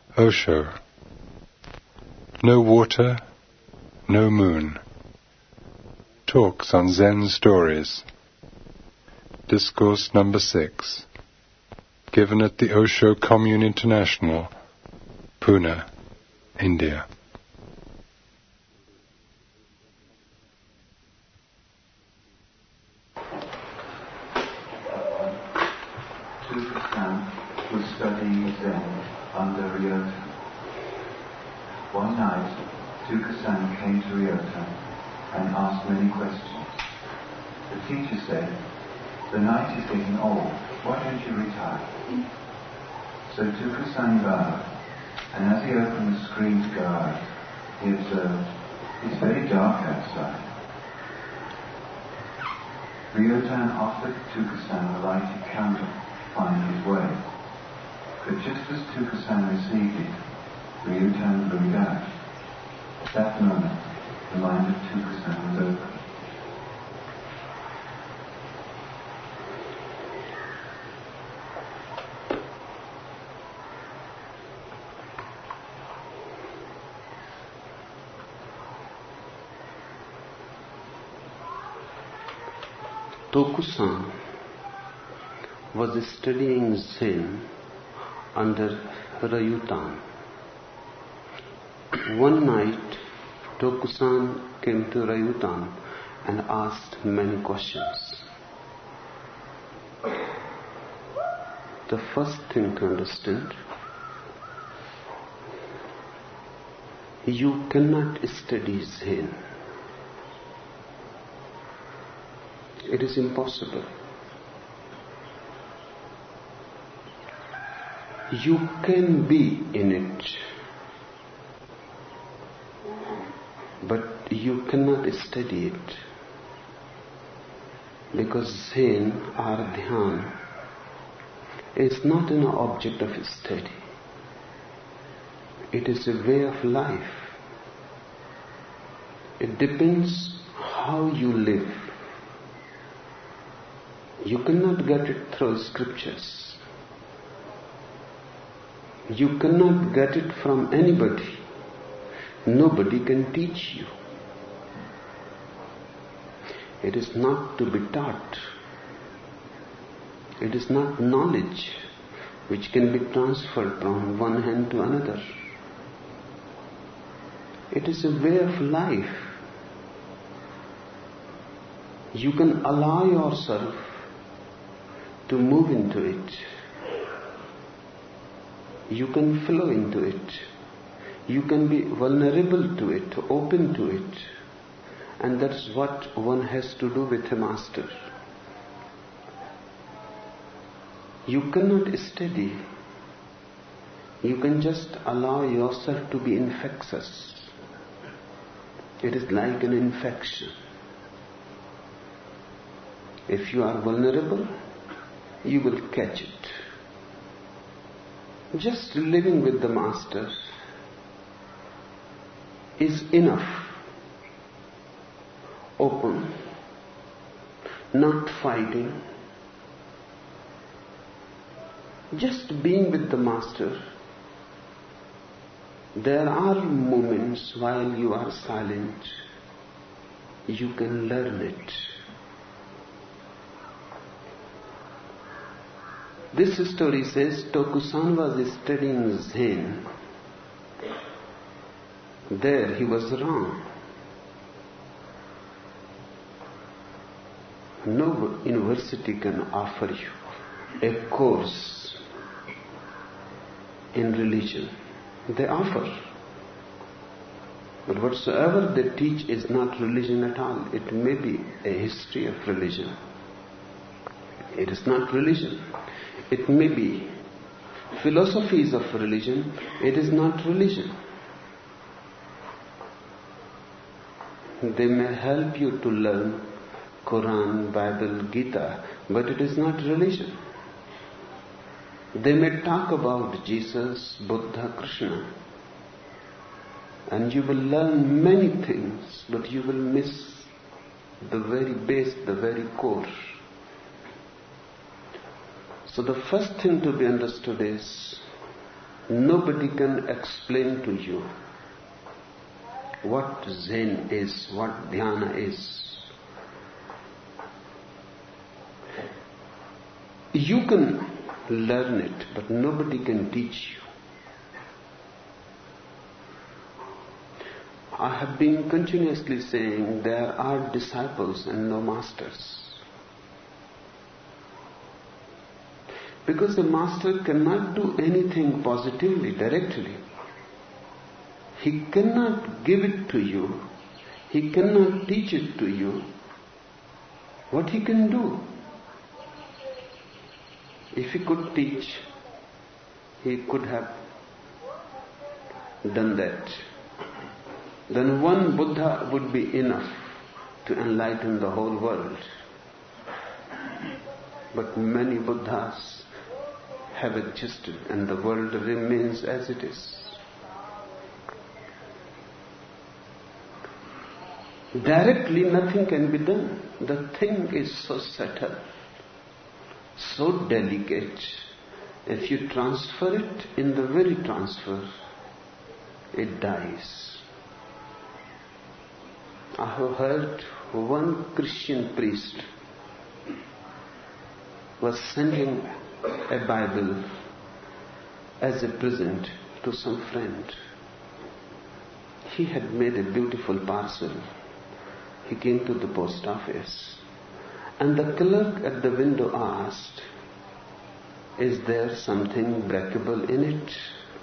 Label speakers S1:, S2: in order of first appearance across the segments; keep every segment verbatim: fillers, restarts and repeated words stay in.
S1: Osho. No water, no moon. Talks on Zen stories. Discourse number six. Given at the Osho Commune International, Pune, India.
S2: Tukasan was studying Zen under Ryota. One night, Tukasan came to Ryota and asked many questions. The teacher said, "The night is getting old. Why don't you retire?" So Tukasan bowed, and as he opened the screen to go out, he observed, "It's very dark outside." Ryotan offered Tukasan a lighted candle to find his way. But just as Tukasan received it, Ryotan blew it out. At that moment, the mind of Tukasan was open.
S3: Tokusan was studying Zen under Rayutan. One night, Tokusan came to Rayutan and asked many questions. The first thing to understand, you cannot study Zen. It is impossible. You can be in it, but you cannot study it, because Zen or Dhyan is not an object of study. It is a way of life. It depends how you live. You cannot get it through scriptures. You cannot get it from anybody. Nobody can teach you. It is not to be taught. It is not knowledge which can be transferred from one hand to another. It is a way of life. You can allow yourself to move into it. You can flow into it. You can be vulnerable to it, open to it. And that's what one has to do with a master. You cannot study. You can just allow yourself to be infectious. It is like an infection. If you are vulnerable, you will catch it. Just living with the master is enough. Open, not fighting, just being with the master. There are moments while you are silent, you can learn it. This story says Tokusan was studying Zen. There he was wrong. No university can offer you a course in religion. They offer. But whatsoever they teach is not religion at all. It may be a history of religion. It is not religion. It may be philosophies of religion. It is not religion. They may help you to learn Quran, Bible, Gita, but it is not religion. They may talk about Jesus, Buddha, Krishna, and you will learn many things, but you will miss the very base, the very core. So the first thing to be understood is Nobody can explain to you what Zen is, what Dhyana is. You can learn it, but nobody can teach you. I have been continuously saying there are disciples and no masters. Because the master cannot do anything positively, directly. He cannot give it to you. He cannot teach it to you. What he can do? If he could teach, he could have done that. Then one Buddha would be enough to enlighten the whole world. But many Buddhas have existed and the world remains as it is. Directly nothing can be done. The thing is so subtle, so delicate. If you transfer it, in the very transfer, it dies. I have heard one Christian priest was sending a Bible as a present to some friend. He had made a beautiful parcel. He came to the post office and the clerk at the window asked, "Is there something breakable in it?"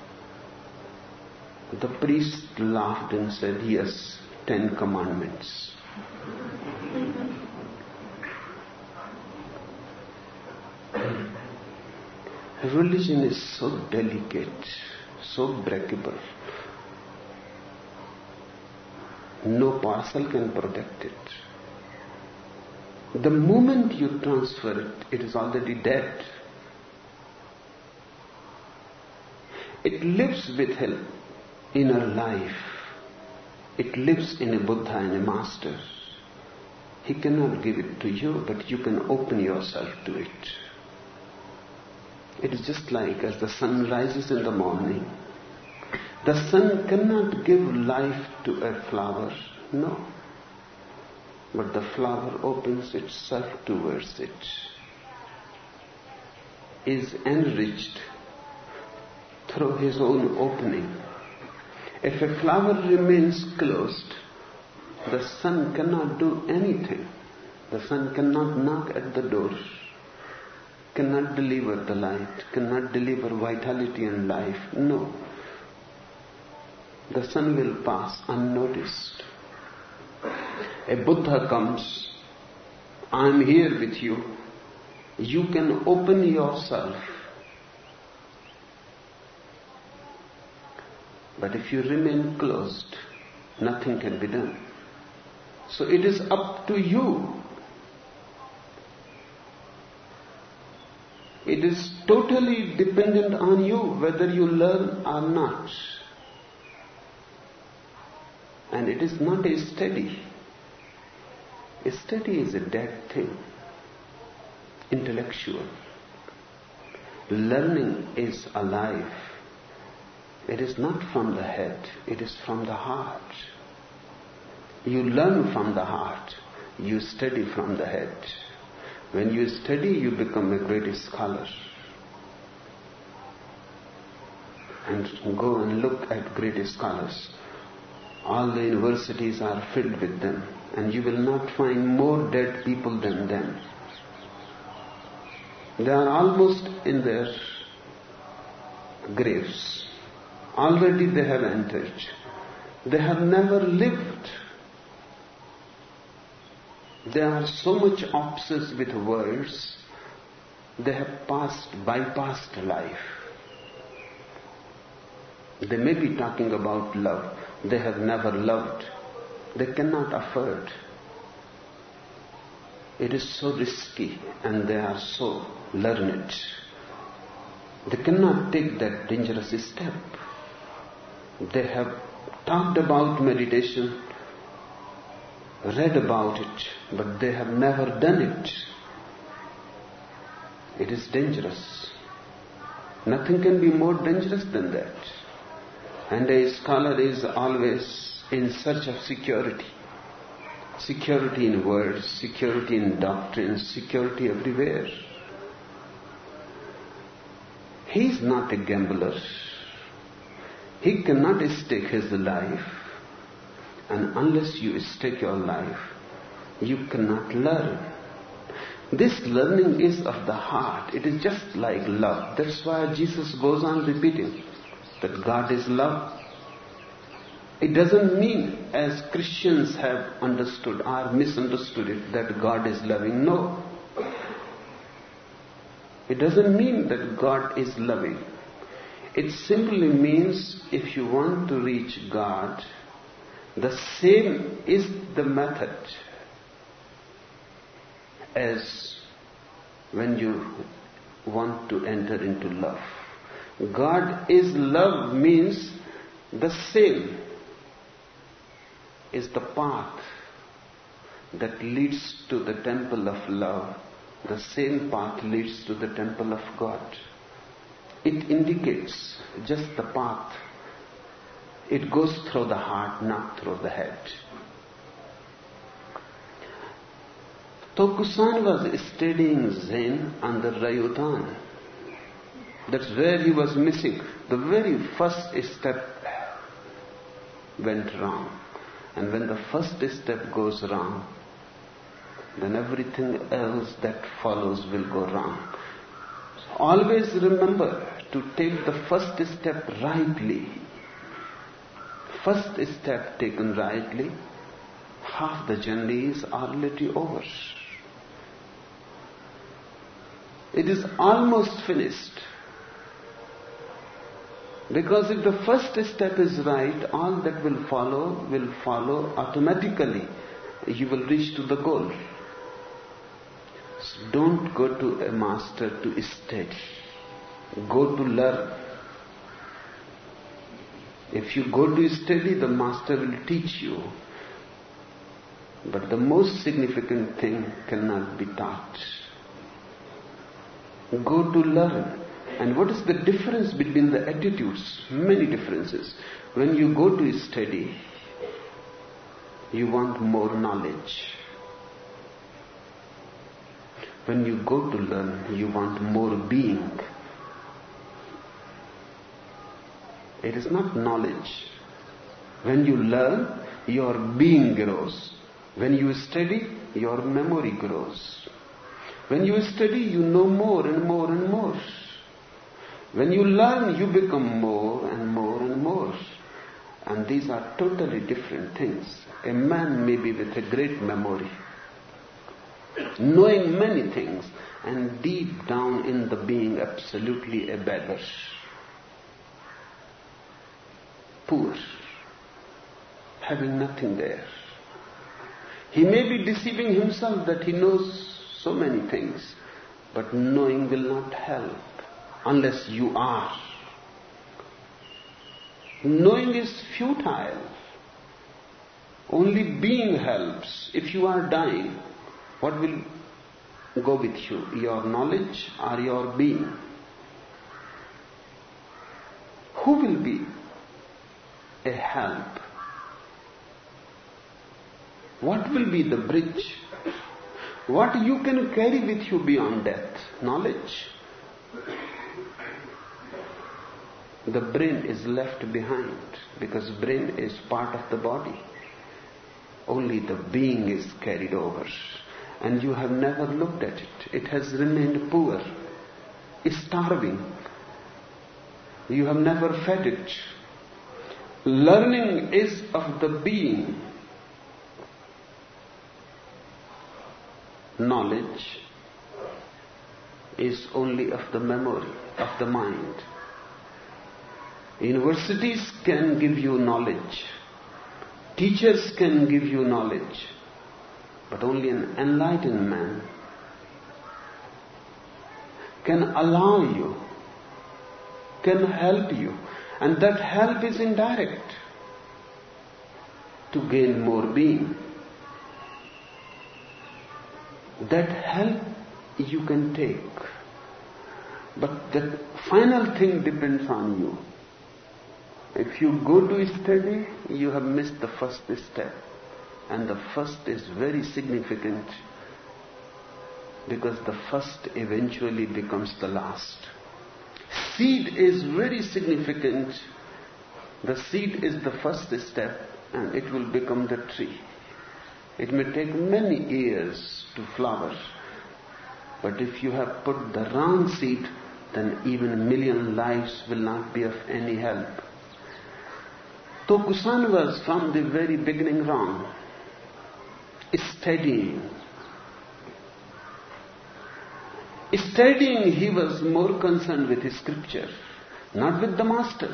S3: The priest laughed and said, "Yes, Ten Commandments." Religion is so delicate, so breakable. No parcel can protect it. The moment you transfer it, it is already dead. It lives with an inner life. It lives in a Buddha and a master. He cannot give it to you, but you can open yourself to it. It is just like as the sun rises in the morning. The sun cannot give life to a flower, no. But the flower opens itself towards it, is enriched through his own opening. If a flower remains closed, the sun cannot do anything. The sun cannot knock at the door, cannot deliver the light, cannot deliver vitality and life. No. The sun will pass unnoticed. A Buddha comes, I am here with you. You can open yourself. But if you remain closed, nothing can be done. So it is up to you. It is totally dependent on you whether you learn or not. And it is not a study. A study is a dead thing, intellectual. Learning is alive. It is not from the head, it is from the heart. You learn from the heart, you study from the head. When you study, you become a great scholar. And go and look at great scholars. All the universities are filled with them, and you will not find more dead people than them. They are almost in their graves. Already they have entered. They have never lived. They are so much obsessed with words, they have passed, bypassed life. They may be talking about love. They have never loved. They cannot afford. It is so risky and they are so learned. They cannot take that dangerous step. They have talked about meditation, read about it, but they have never done it. It is dangerous. Nothing can be more dangerous than that. And a scholar is always in search of security. Security in words, security in doctrines, security everywhere. He is not a gambler. He cannot stake his life. And unless you stake your life, you cannot learn. This learning is of the heart. It is just like love. That's why Jesus goes on repeating that God is love. It doesn't mean, as Christians have understood or misunderstood it, that God is loving. No. It doesn't mean that God is loving. It simply means if you want to reach God, the same is the method as when you want to enter into love. God is love means the same is the path that leads to the temple of love. The same path leads to the temple of God. It indicates just the path. It goes through the heart, not through the head. Tokusan was studying Zen under Rayutan. That's where he was missing. The very first step went wrong. And when the first step goes wrong, then everything else that follows will go wrong. So always remember to take the first step rightly. First step taken rightly, half the journey is already over. It is almost finished. Because if the first step is right, all that will follow will follow automatically. You will reach to the goal. So don't go to a master to study. Go to learn. If you go to study, the master will teach you. But the most significant thing cannot be taught. Go to learn. And what is the difference between the attitudes? Many differences. When you go to study, you want more knowledge. When you go to learn, you want more being. It is not knowledge. When you learn, your being grows. When you study, your memory grows. When you study, you know more and more and more. When you learn, you become more and more and more. And these are totally different things. A man may be with a great memory, knowing many things, and deep down in the being absolutely a beggar. Poor, having nothing there. He may be deceiving himself that he knows so many things, but knowing will not help unless you are. Knowing is futile. Only being helps. If you are dying, what will go with you? Your knowledge or your being? Who will be a help? What will be the bridge? What you can carry with you beyond death? Knowledge. The brain is left behind because brain is part of the body. Only the being is carried over. And you have never looked at it. It has remained poor, starving. You have never fed it. Learning is of the being. Knowledge is only of the memory, of the mind. Universities can give you knowledge. Teachers can give you knowledge. But only an enlightened man can allow you, can help you. And that help is indirect to gain more being. That help you can take. But the final thing depends on you. If you go to study, you have missed the first step. And the first is very significant, because the first eventually becomes the last. Seed is very significant. The seed is the first step, and it will become the tree. It may take many years to flower, but if you have put the wrong seed, then even a million lives will not be of any help. So Kusan was from the very beginning wrong. Studying. Studying, he was more concerned with his scripture, not with the master.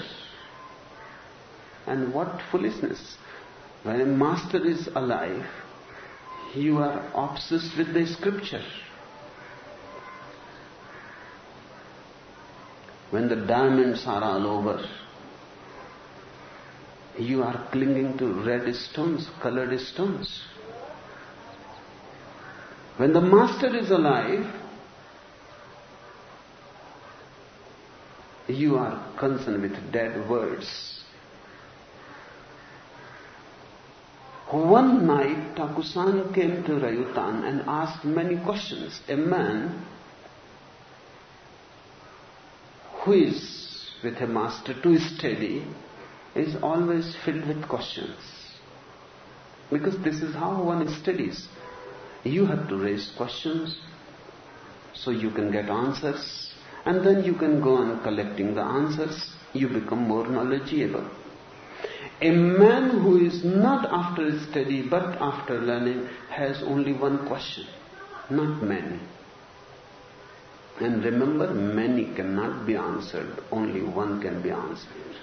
S3: And what foolishness. When a master is alive, you are obsessed with the scripture. When the diamonds are all over, you are clinging to red stones, colored stones. When the master is alive, you are concerned with dead words. One night, Thakur came to Rayutan and asked many questions. A man who is with a master to study is always filled with questions. Because this is how one studies. You have to raise questions so you can get answers, and then you can go on collecting the answers. You become more knowledgeable. A man who is not after study but after learning has only one question, not many. And remember, many cannot be answered, only one can be answered.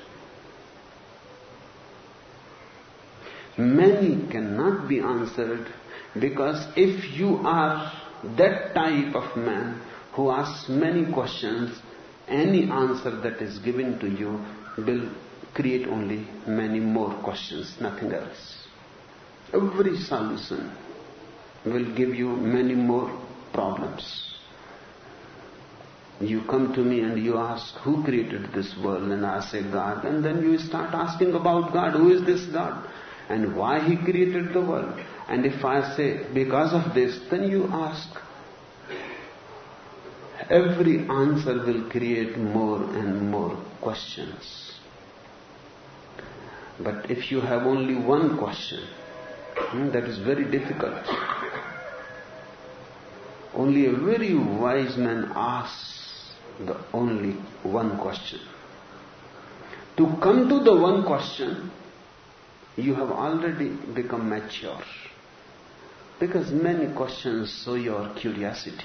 S3: Many cannot be answered, because if you are that type of man who asks many questions, any answer that is given to you will create only many more questions, nothing else. Every solution will give you many more problems. You come to me and you ask, who created this world? And I say, God. And then you start asking about God. Who is this God? And why He created the world? And if I say, because of this, then you ask. Every answer will create more and more questions. But if you have only one question, hmm, that is very difficult. Only a very wise man asks the only one question. To come to the one question, you have already become mature. Because many questions show your curiosity.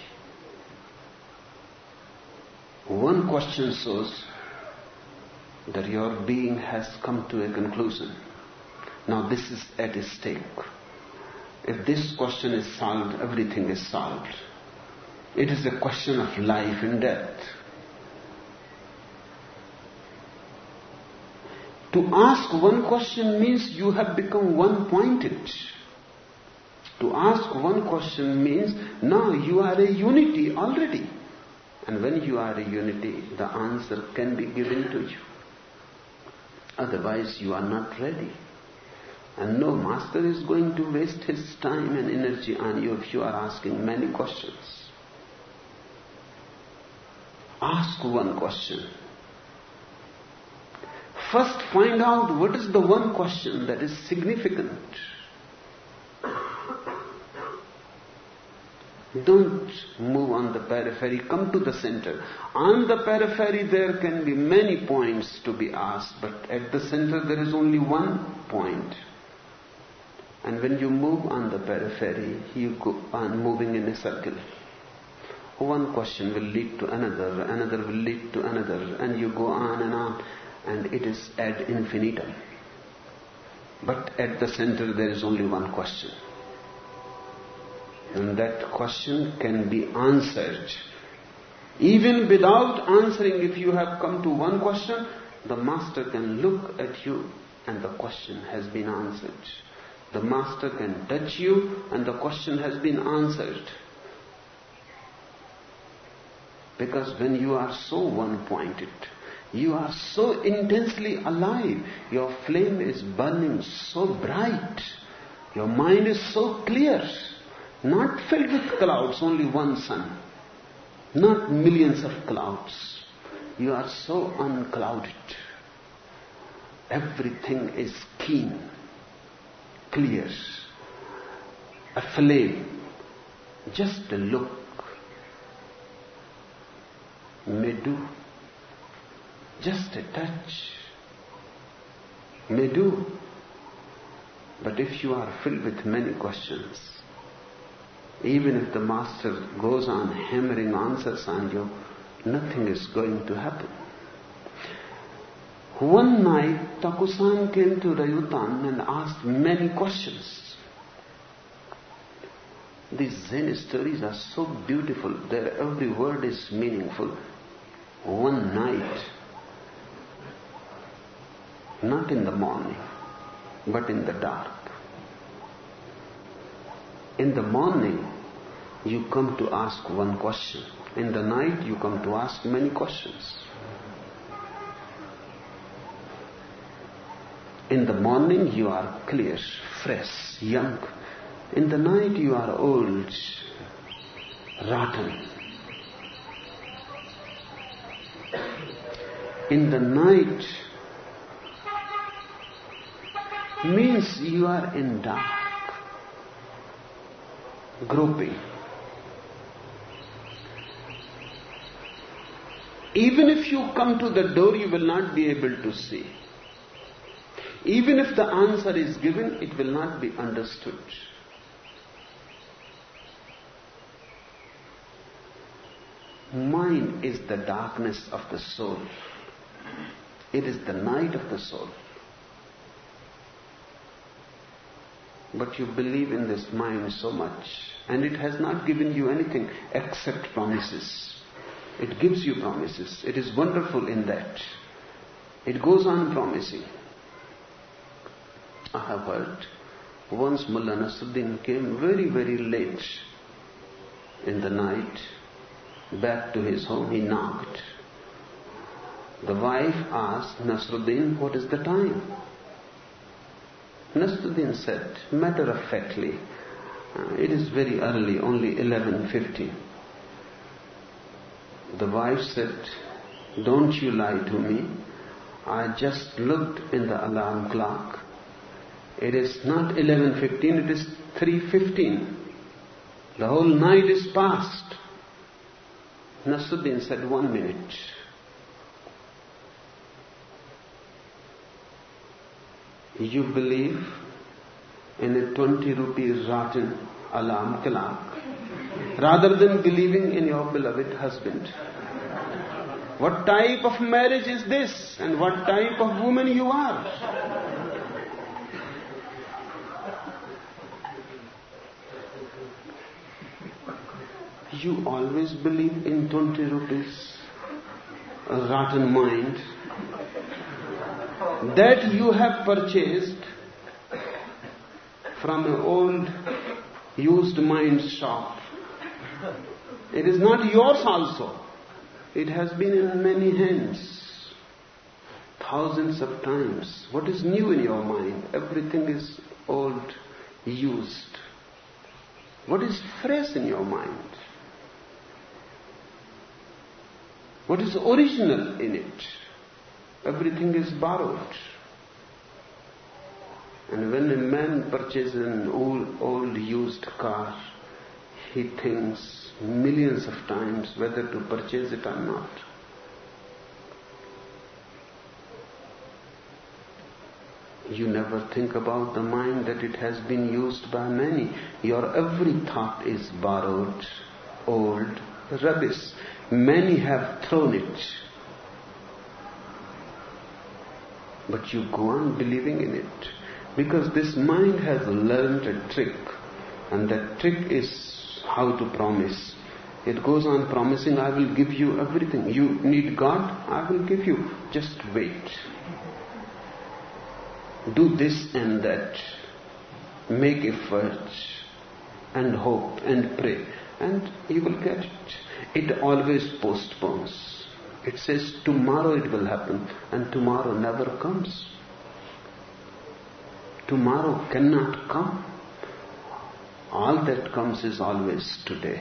S3: One question shows that your being has come to a conclusion. Now this is at stake. If this question is solved, everything is solved. It is a question of life and death. To ask one question means you have become one-pointed. To ask one question means now you are a unity already. And when you are a unity, the answer can be given to you. Otherwise, you are not ready. And no master is going to waste his time and energy on you if you are asking many questions. Ask one question. First find out what is the one question that is significant. Don't move on the periphery, come to the center. On the periphery there can be many points to be asked, but at the center there is only one point. And when you move on the periphery, you go on moving in a circle. One question will lead to another, another will lead to another, and you go on and on, and it is ad infinitum. But at the center there is only one question. And that question can be answered. Even without answering, if you have come to one question, the master can look at you and the question has been answered. The master can touch you and the question has been answered. Because when you are so one-pointed, you are so intensely alive, your flame is burning so bright, your mind is so clear, not filled with clouds, only one sun, not millions of clouds. You are so unclouded. Everything is keen, clear, a flame, just a look may do, just a touch may do. But if you are filled with many questions, even if the master goes on hammering answers on you, nothing is going to happen. One night, Takusan came to Rayutan and asked many questions. These Zen stories are so beautiful. Their every word is meaningful. One night, not in the morning, but in the dark. In the morning, you come to ask one question. In the night, you come to ask many questions. In the morning, you are clear, fresh, young. In the night, you are old, rotten. In the night means you are in dark, groping. Even if you come to the door, you will not be able to see. Even if the answer is given, it will not be understood. Mind is the darkness of the soul. It is the night of the soul. But you believe in this mind so much, and it has not given you anything except promises. It gives you promises. It is wonderful in that. It goes on promising. I have heard once Mullah Nasruddin came very, very late in the night back to his home. He knocked. The wife asked Nasruddin, what is the time? Nasruddin said, matter of factly, it is very early, only eleven fifty. The wife said, don't you lie to me. I just looked in the alarm clock. It is not eleven fifteen, it is three fifteen. The whole night is past. Nasruddin said, one minute. You believe in a twenty rupees rotten alarm clock rather than believing in your beloved husband. What type of marriage is this? And what type of woman you are? You always believe in twenty rupees, a rotten mind that you have purchased from an old used mind shop. It is not yours also. It has been in many hands, thousands of times. What is new in your mind? Everything is old, used. What is fresh in your mind? What is original in it? Everything is borrowed. And when a man purchases an old, old used car, he thinks millions of times whether to purchase it or not. You never think about the mind that it has been used by many. Your every thought is borrowed, old, rubbish. Many have thrown it. But you go on believing in it. Because this mind has learned a trick. And that trick is how to promise. It goes on promising, I will give you everything. You need God, I will give you. Just wait. Do this and that. Make effort. And hope and pray. And you will get it. It always postpones. It says tomorrow it will happen, and tomorrow never comes. Tomorrow cannot come. All that comes is always today.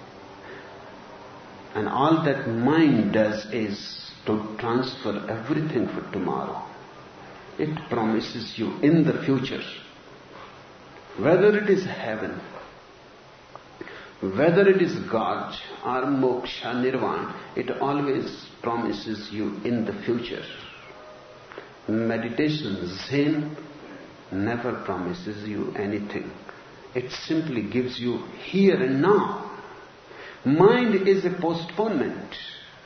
S3: And all that mind does is to transfer everything for tomorrow. It promises you in the future, whether it is heaven, whether it is God or moksha, nirvana, it always promises you in the future. Meditation, Zen, never promises you anything. It simply gives you here and now. Mind is a postponement.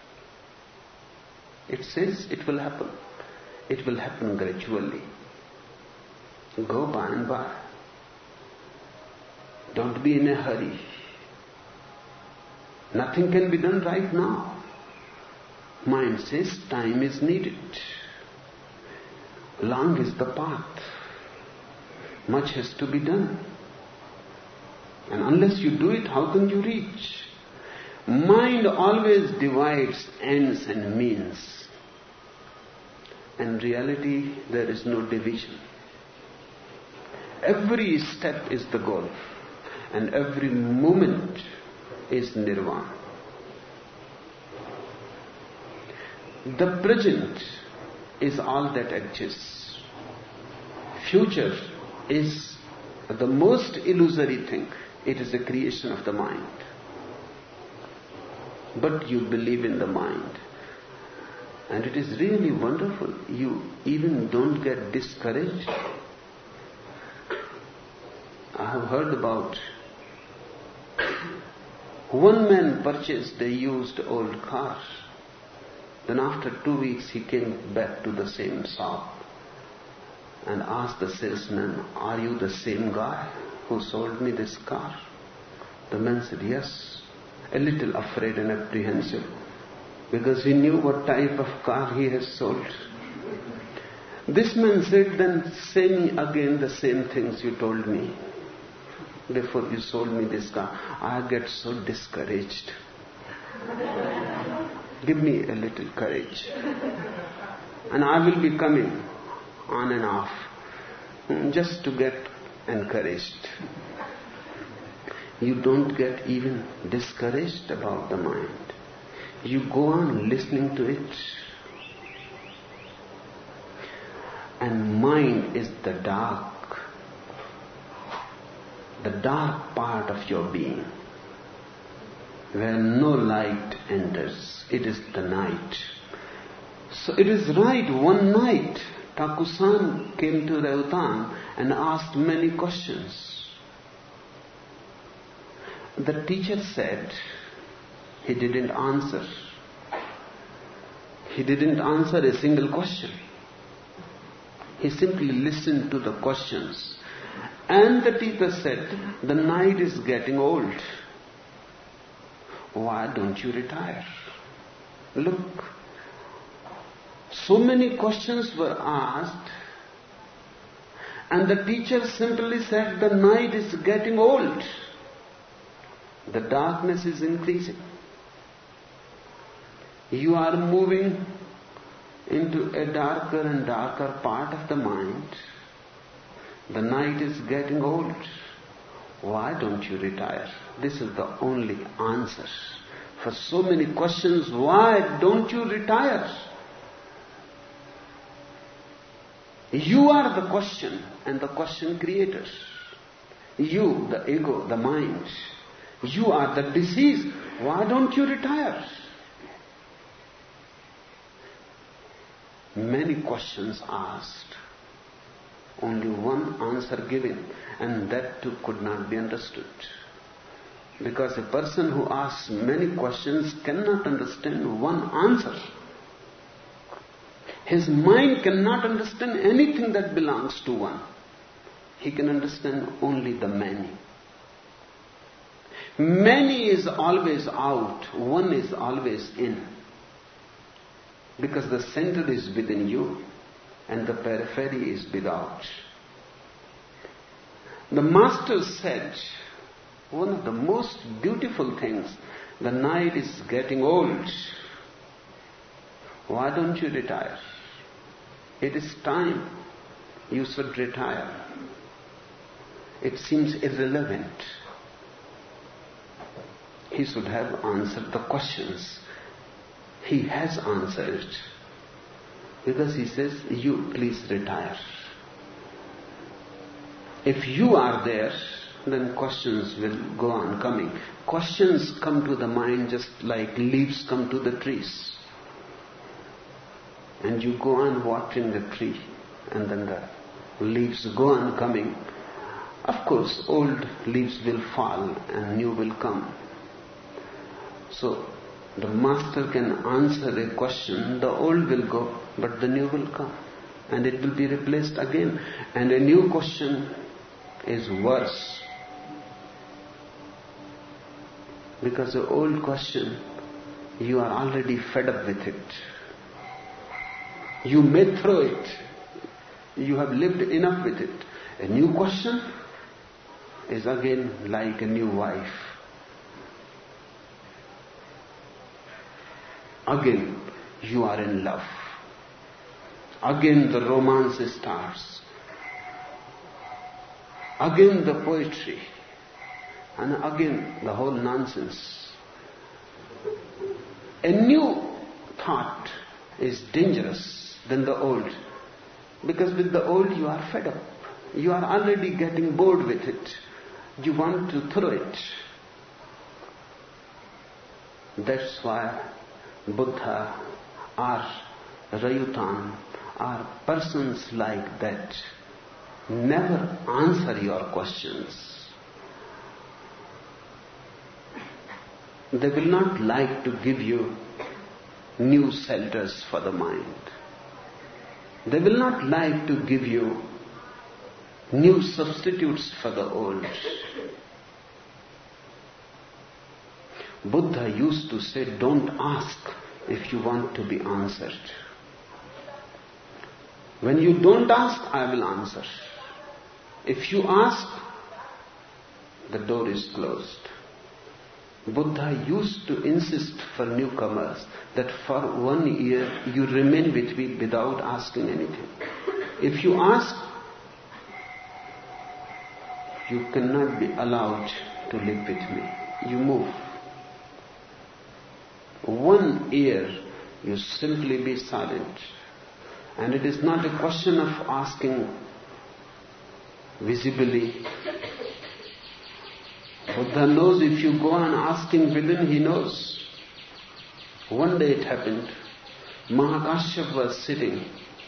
S3: It says it will happen. It will happen gradually. Go by and by. Don't be in a hurry. Nothing can be done right now. Mind says time is needed. Long is the path. Much has to be done. And unless you do it, how can you reach? Mind always divides ends and means. In reality, there is no division. Every step is the goal, and every moment is nirvana. The present is all that exists. Future is the most illusory thing. It is a creation of the mind. But you believe in the mind. And it is really wonderful. You even don't get discouraged. I have heard about one man purchased a used old car. Then after two weeks he came back to the same shop and asked the salesman, "Are you the same guy who sold me this car?" The man said, "Yes," a little afraid and apprehensive, because he knew what type of car he has sold. This man said, "Then say me again the same things you told me before you sold me this car. I get so discouraged. Give me a little courage, and I will be coming on and off just to get encouraged." You don't get even discouraged about the mind. You go on listening to it. And mind is the dark, the dark part of your being, where no light enters. It is the night. So it is right, one night, Thakur-san came to Reutan and asked many questions. The teacher said he didn't answer. He didn't answer a single question. He simply listened to the questions. And the teacher said, "The night is getting old. Why don't you retire?" Look, so many questions were asked, and the teacher simply said, "The night is getting old. The darkness is increasing. You are moving into a darker and darker part of the mind. The night is getting old. Why don't you retire?" This is the only answer for so many questions. Why don't you retire? You are the question and the question creator. You, the ego, the mind. You are the disease. Why don't you retire? Many questions asked, only one answer given, and that too could not be understood. Because a person who asks many questions cannot understand one answer. His mind cannot understand anything that belongs to one. He can understand only the many. Many is always out, one is always in. Because the center is within you and the periphery is without. The master said, one of the most beautiful things The night is getting old. Why don't you retire? It is time you should retire. It seems irrelevant. He should have answered the questions. He has answered. Because he says, you please retire. If you are there, then questions will go on coming. Questions come to the mind just like leaves come to the trees. And you go on watering the tree, and then the leaves go on coming. Of course, old leaves will fall and new will come. So, the master can answer a question, the old will go, but the new will come. And it will be replaced again. And a new question is worse. Because the old question, you are already fed up with it. You may throw it. You have lived enough with it. A new question is again like a new wife. Again, you are in love. Again, the romance starts. Again, the poetry. And again, the whole nonsense. A new thought is dangerous than the old. Because with the old, you are fed up. You are already getting bored with it. You want to throw it. That's why Buddha or Rayutan or persons like that never answer your questions. They will not like to give you new shelters for the mind. They will not like to give you new substitutes for the old. Buddha used to say, don't ask if you want to be answered. When you don't ask, I will answer. If you ask, the door is closed. Buddha used to insist for newcomers that for one year you remain with me without asking anything. If you ask, you cannot be allowed to live with me. You move. One year you simply be silent. And it is not a question of asking visibly. Buddha knows if you go on asking within, he knows. One day it happened. Mahakashyapa was sitting.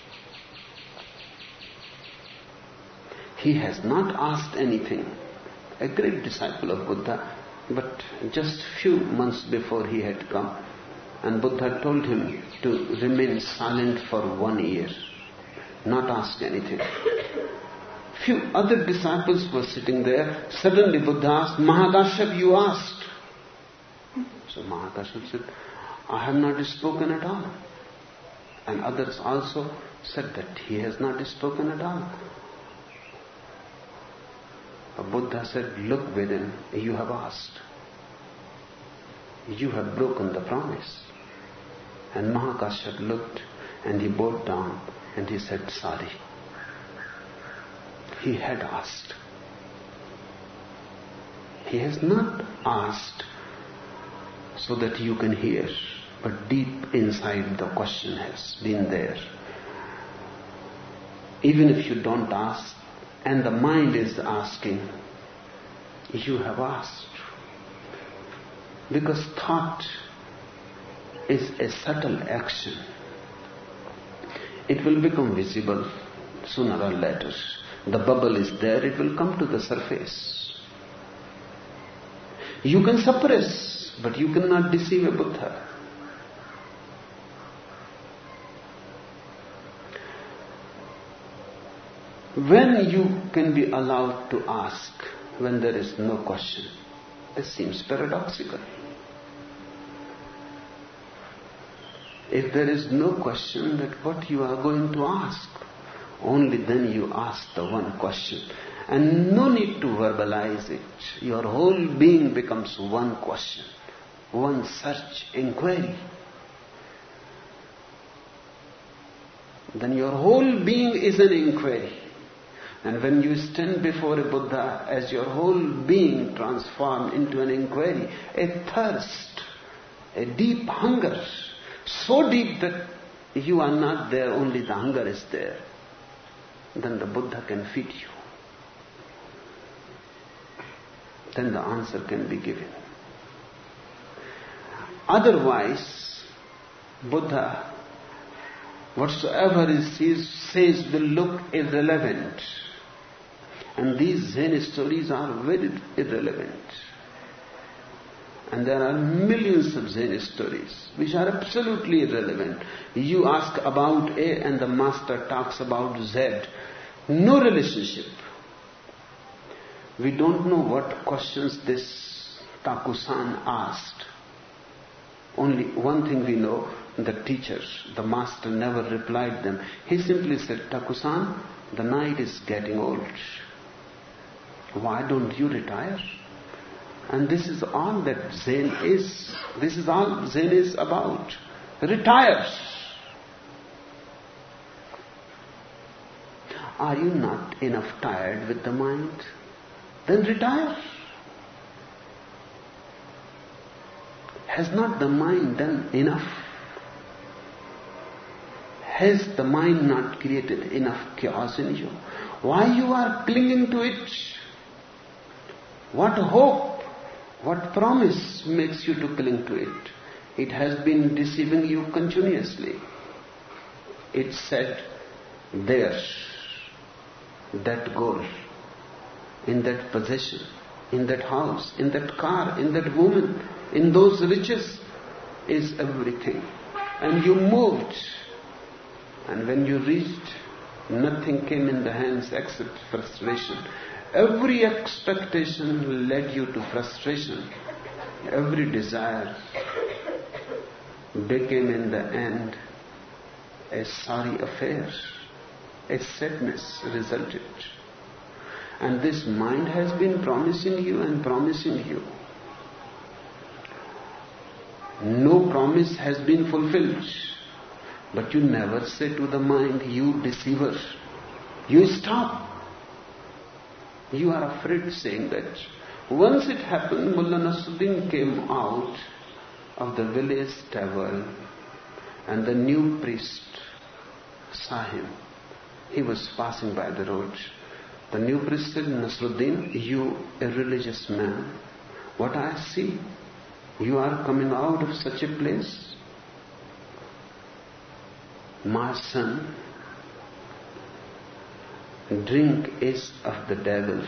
S3: He has not asked anything. A great disciple of Buddha, but just few months before he had come. And Buddha told him to remain silent for one year, not ask anything. Few other disciples were sitting there. Suddenly Buddha asked, Mahakashyapa, you asked. So Mahakashyapa said, I have not spoken at all. And others also said that he has not spoken at all. But Buddha said, look within, you have asked. You have broken the promise. And Mahakashyapa looked and he bowed down and he said, sorry. He had asked. He has not asked so that you can hear, but deep inside the question has been there. Even if you don't ask, and the mind is asking, you have asked. Because thought is a subtle action. It will become visible sooner or later. The bubble is there, it will come to the surface. You can suppress, but you cannot deceive a Buddha. When you can be allowed to ask, when there is no question, this seems paradoxical. If there is no question, that what you are going to ask, only then you ask the one question. And no need to verbalize it. Your whole being becomes one question. one search, inquiry, then your whole being is an inquiry. And when you stand before a Buddha, as your whole being transformed into an inquiry, a thirst, a deep hunger, so deep that you are not there, only the hunger is there, then the Buddha can feed you. Then the answer can be given. Otherwise, Buddha, whatsoever he says will look irrelevant. And these Zen stories are very irrelevant. And there are millions of Zen stories which are absolutely irrelevant. You ask about A and the master talks about Z. No relationship. We don't know what questions this Takusan asked. Only one thing we know, the teacher, the master never replied them. He simply said, Takusan, the night is getting old. Why don't you retire? And this is all that Zen is. This is all Zen is about. Retire. Are you not enough tired with the mind? Then retire. Has not the mind done enough? Has the mind not created enough chaos in you? Why you are clinging to it? What hope, what promise makes you to cling to it? It has been deceiving you continuously. It said, there, that goal, in that possession, in that house, in that car, in that woman, in those riches is everything. And you moved. And when you reached, nothing came in the hands except frustration. Every expectation led you to frustration. Every desire became in the end a sorry affair. A sadness resulted. And this mind has been promising you and promising you. No promise has been fulfilled. But you never say to the mind, you deceiver. You stop. You are afraid saying that. Once it happened, Mullah Nasruddin came out of the village tavern and the new priest saw him. He was passing by the road. The new priest said, Nasruddin, you a religious man, what I see, you are coming out of such a place. My son, drink is of the devil.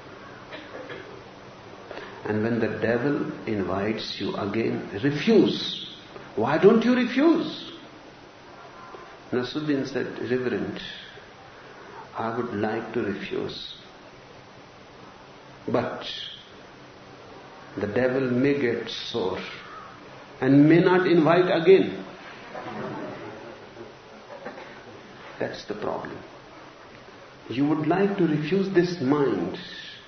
S3: And when the devil invites you again, refuse. Why don't you refuse? Nasruddin said, Reverend, I would like to refuse. But the devil may get sore and may not invite again. That's the problem. You would like to refuse this mind.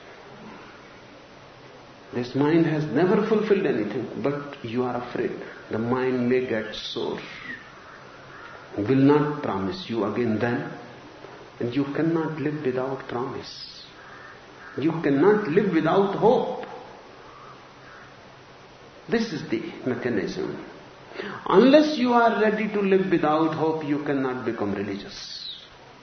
S3: This mind has never fulfilled anything, but you are afraid. The mind may get sore. Will not promise you again then. And you cannot live without promise. You cannot live without hope. This is the mechanism. Unless you are ready to live without hope, you cannot become religious.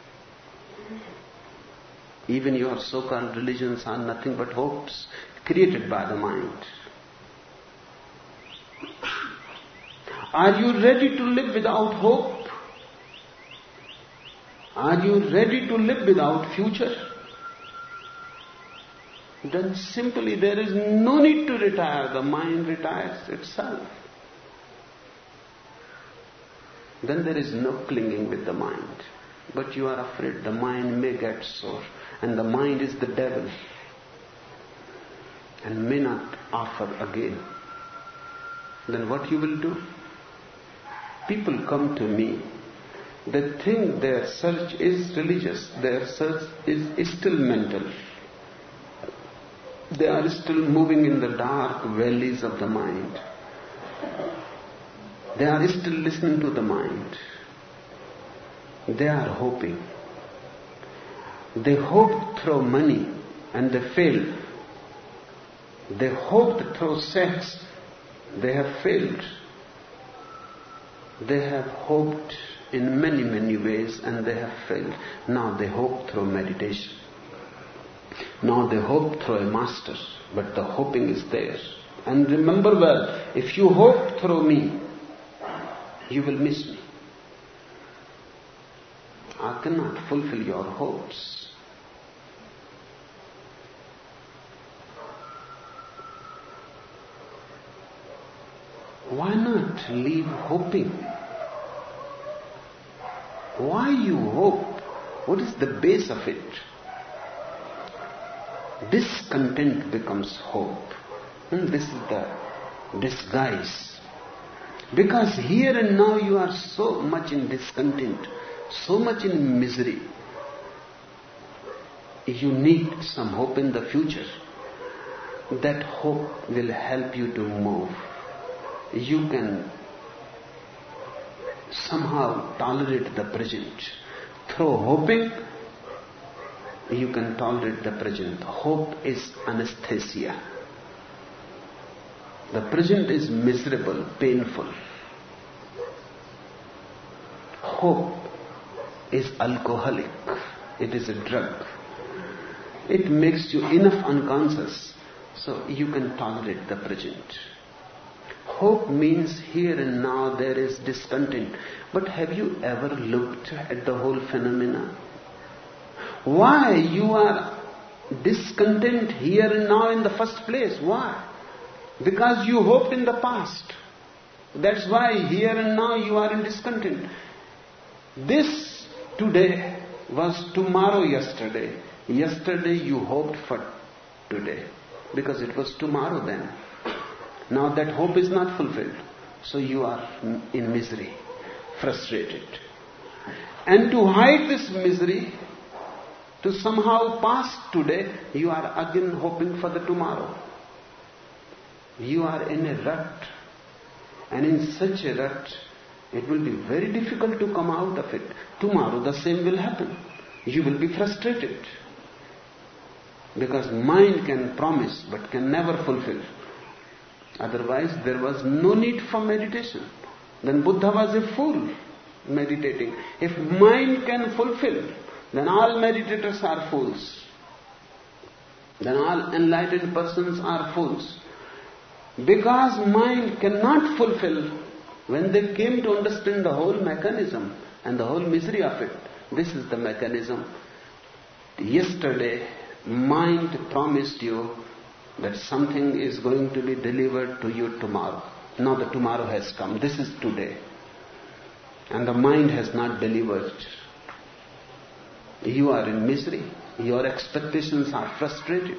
S3: Even your so-called religions are nothing but hopes created by the mind. Are you ready to live without hope? Are you ready to live without future? Then simply there is no need to retire. The mind retires itself. Then there is no clinging with the mind. But you are afraid the mind may get sore. And the mind is the devil. And may not offer again. Then what you will do? People come to me. They think their search is religious. Their search is, is still mental. They are still moving in the dark valleys of the mind. They are still listening to the mind. They are hoping. They hoped through money and they failed. They hoped through sex. They have failed. They have hoped in many, many ways and they have failed. Now they hope through meditation. Now they hope through a master, but the hoping is there. And remember well, if you hope through me, you will miss me. I cannot fulfill your hopes. Why not leave hoping? Why you hope? What is the base of it? Discontent becomes hope. And this is the disguise. Because here and now you are so much in discontent, so much in misery. You need some hope in the future. That hope will help you to move. You can somehow tolerate the present. Through hoping, you can tolerate the present. Hope is anesthesia. The present is miserable, painful. Hope is alcoholic. It is a drug. It makes you enough unconscious so you can tolerate the present. Hope means here and now there is discontent. But have you ever looked at the whole phenomena? Why you are discontent here and now in the first place? Why? Because you hoped in the past. That's why here and now you are in discontent. This today was tomorrow yesterday. Yesterday you hoped for today because it was tomorrow then. Now that hope is not fulfilled. So you are in misery, frustrated. And to hide this misery, to somehow pass today, you are again hoping for the tomorrow. You are in a rut. And in such a rut, it will be very difficult to come out of it. Tomorrow the same will happen. You will be frustrated. Because mind can promise but can never fulfill. Otherwise there was no need for meditation. Then Buddha was a fool meditating. If mind can fulfill, then all meditators are fools. Then all enlightened persons are fools. Because mind cannot fulfill, when they came to understand the whole mechanism and the whole misery of it, this is the mechanism. Yesterday, mind promised you that something is going to be delivered to you tomorrow. Now the tomorrow has come. This is today. And the mind has not delivered. You are in misery. Your expectations are frustrated.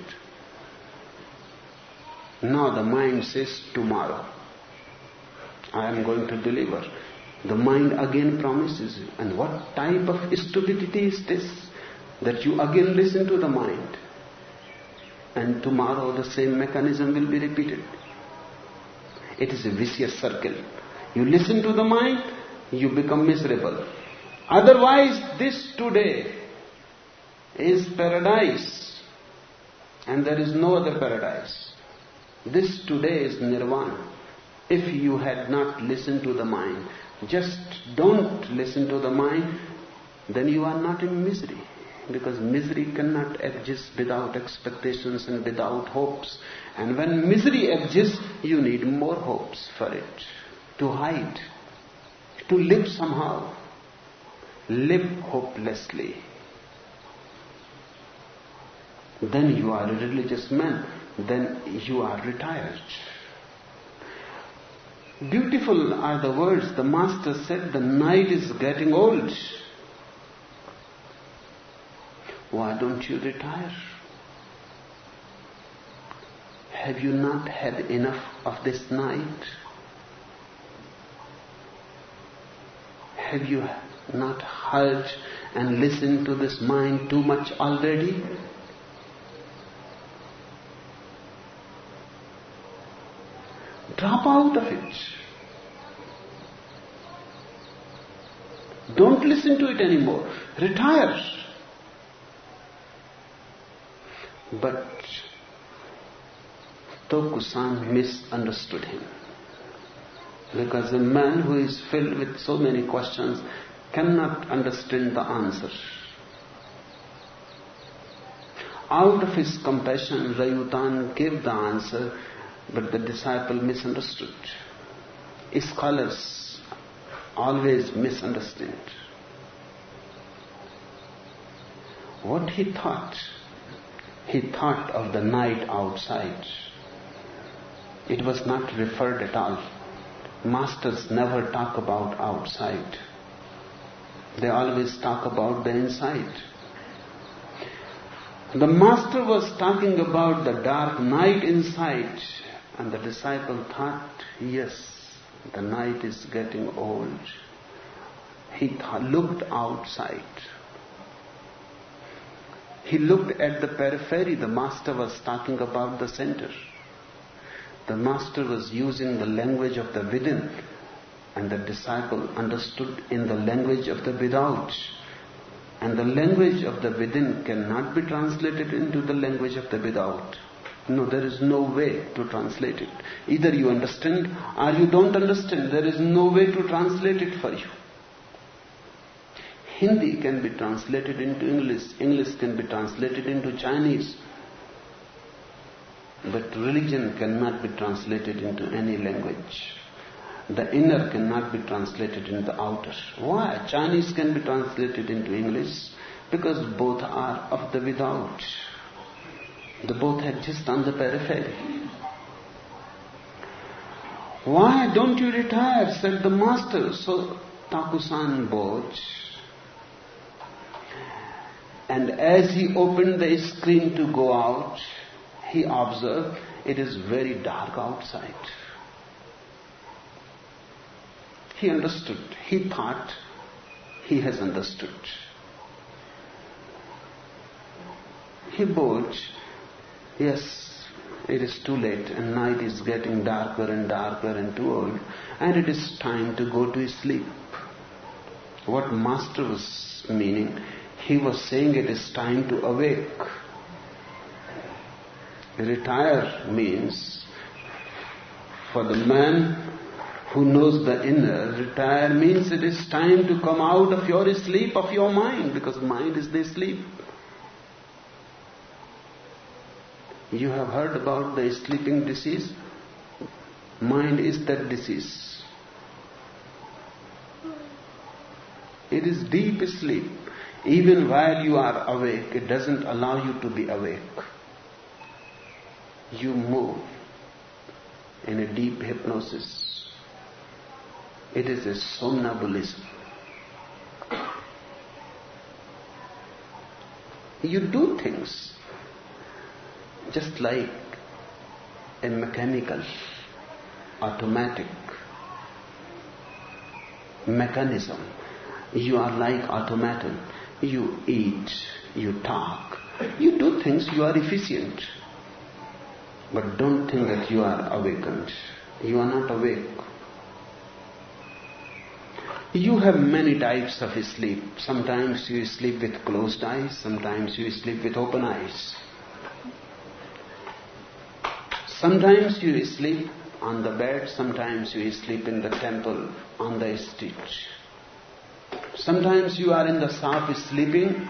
S3: Now the mind says, tomorrow I am going to deliver. The mind again promises you. And what type of stupidity is this? That you again listen to the mind. And tomorrow the same mechanism will be repeated. It is a vicious circle. You listen to the mind, you become miserable. Otherwise, this today is paradise. And there is no other paradise. This today is nirvana. If you had not listened to the mind, just don't listen to the mind, then you are not in misery. Because misery cannot exist without expectations and without hopes. And when misery exists, you need more hopes for it. To hide. To live somehow. Live hopelessly. Then you are a religious man. Then you are retired. Beautiful are the words the Master said, the night is getting old. Why don't you retire? Have you not had enough of this night? Have you not heard and listened to this mind too much already? Drop out of it. Don't listen to it anymore. Retire. But Tokusan misunderstood him. Because a man who is filled with so many questions cannot understand the answer. Out of his compassion, Rayutan gave the answer, but the disciple misunderstood. Scholars always misunderstand. What he thought? He thought of the night outside. It was not referred at all. Masters never talk about outside. They always talk about the inside. The master was talking about the dark night inside, and the disciple thought, yes, the night is getting old. He th- looked outside. He looked at the periphery. The master was talking about the center. The master was using the language of the within, and the disciple understood in the language of the without. And the language of the within cannot be translated into the language of the without. No, there is no way to translate it. Either you understand or you don't understand. There is no way to translate it for you. Hindi can be translated into English. English can be translated into Chinese. But religion cannot be translated into any language. The inner cannot be translated into the outer. Why? Chinese can be translated into English because both are of the without. They both exist on the periphery. Why don't you retire? Said the master. So Takusan bowed. And as he opened the screen to go out, he observed it is very dark outside. He understood. He thought he has understood. He bowed. Yes, it is too late and night is getting darker and darker and too old, and it is time to go to sleep. What master was meaning, he was saying it is time to awake. Retire means, for the man who knows the inner, retire means it is time to come out of your sleep of your mind, because mind is the sleep. You have heard about the sleeping disease? Mind is that disease. It is deep sleep. Even while you are awake, it doesn't allow you to be awake. You move in a deep hypnosis. It is a somnambulism. You do things just like a mechanical, automatic mechanism. You are like automaton. You eat, you talk, you do things, you are efficient. But don't think that you are awakened. You are not awake. You have many types of sleep. Sometimes you sleep with closed eyes, sometimes you sleep with open eyes. Sometimes you sleep on the bed, sometimes you sleep in the temple on the street. Sometimes you are in the shop sleeping.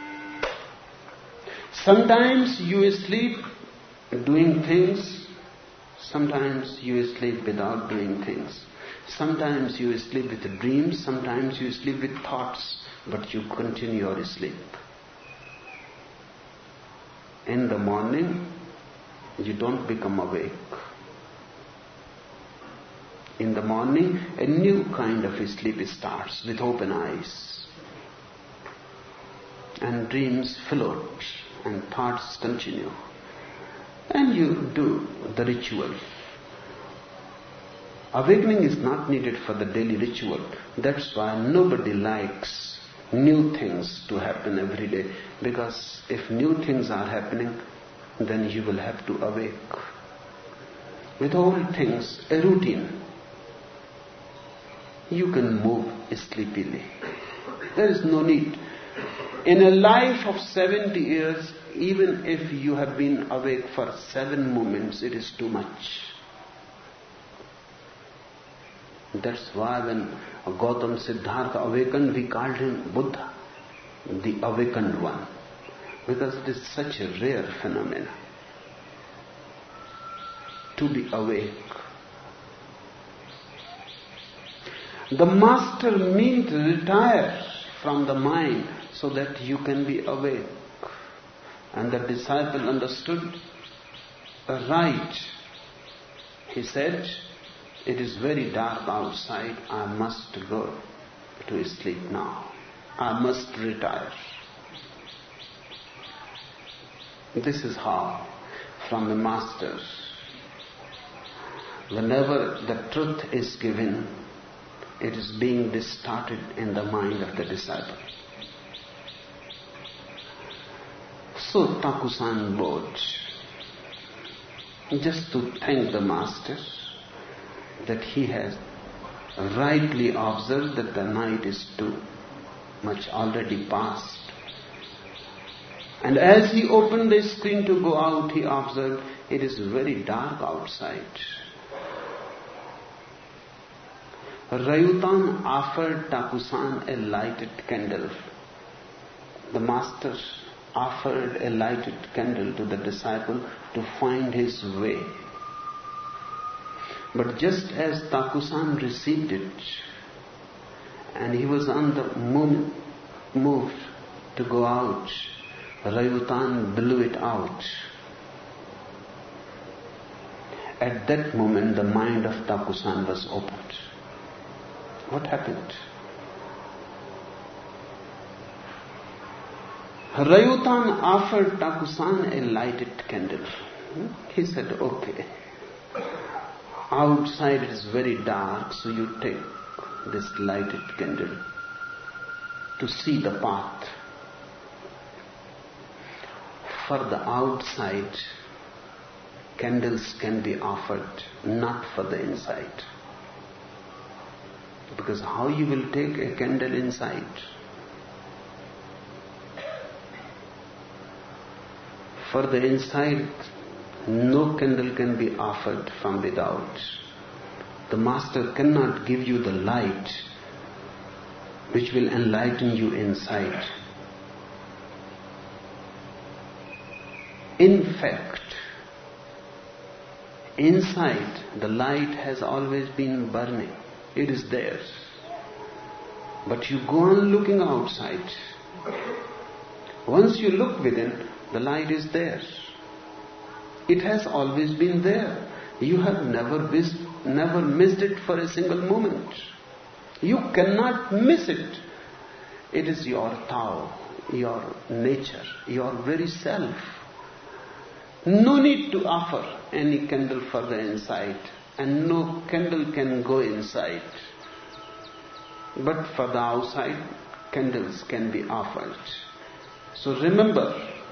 S3: Sometimes you sleep doing things. Sometimes you sleep without doing things. Sometimes you sleep with dreams. Sometimes you sleep with thoughts. But you continue your sleep. In the morning, you don't become awake. In the morning, a new kind of sleep starts with open eyes. And dreams float and thoughts continue. And you do the ritual. Awakening is not needed for the daily ritual. That's why nobody likes new things to happen every day. Because if new things are happening, then you will have to awake. With all things, a routine. You can move sleepily. There is no need. In a life of seventy years, even if you have been awake for seven moments, it is too much. That's why when Gautam Siddhartha awakened, we called him Buddha, the awakened one, because it is such a rare phenomenon to be awake. The master means to retire from the mind so that you can be awake. And the disciple understood right. He said, "It is very dark outside. I must go to sleep now. I must retire." This is how, from the master, whenever the truth is given, it is being distorted in the mind of the disciple. So Thakushan bowed, just to thank the master that he has rightly observed that the night is too much already past. And as he opened the screen to go out, he observed it is very dark outside. Rayutan offered Thakushan a lighted candle. The master offered a lighted candle to the disciple to find his way. But just as Thakushan received it, and he was on the move, move to go out, Rayutan blew it out. At that moment, the mind of Thakushan was opened. What happened? Rayutan offered Thakushan a lighted candle. He said, "Okay. Outside it is very dark, so you take this lighted candle to see the path. For the outside, candles can be offered, not for the inside. Because how you will take a candle inside? For the inside, no candle can be offered from without. The master cannot give you the light which will enlighten you inside. In fact, inside the light has always been burning. It is there. But you go on looking outside. Once you look within, the light is there. It has always been there. You have never missed, never missed it for a single moment. You cannot miss it. It is your Tao, your nature, your very self. No need to offer any candle for the inside, and no candle can go inside. But for the outside, candles can be offered. So remember,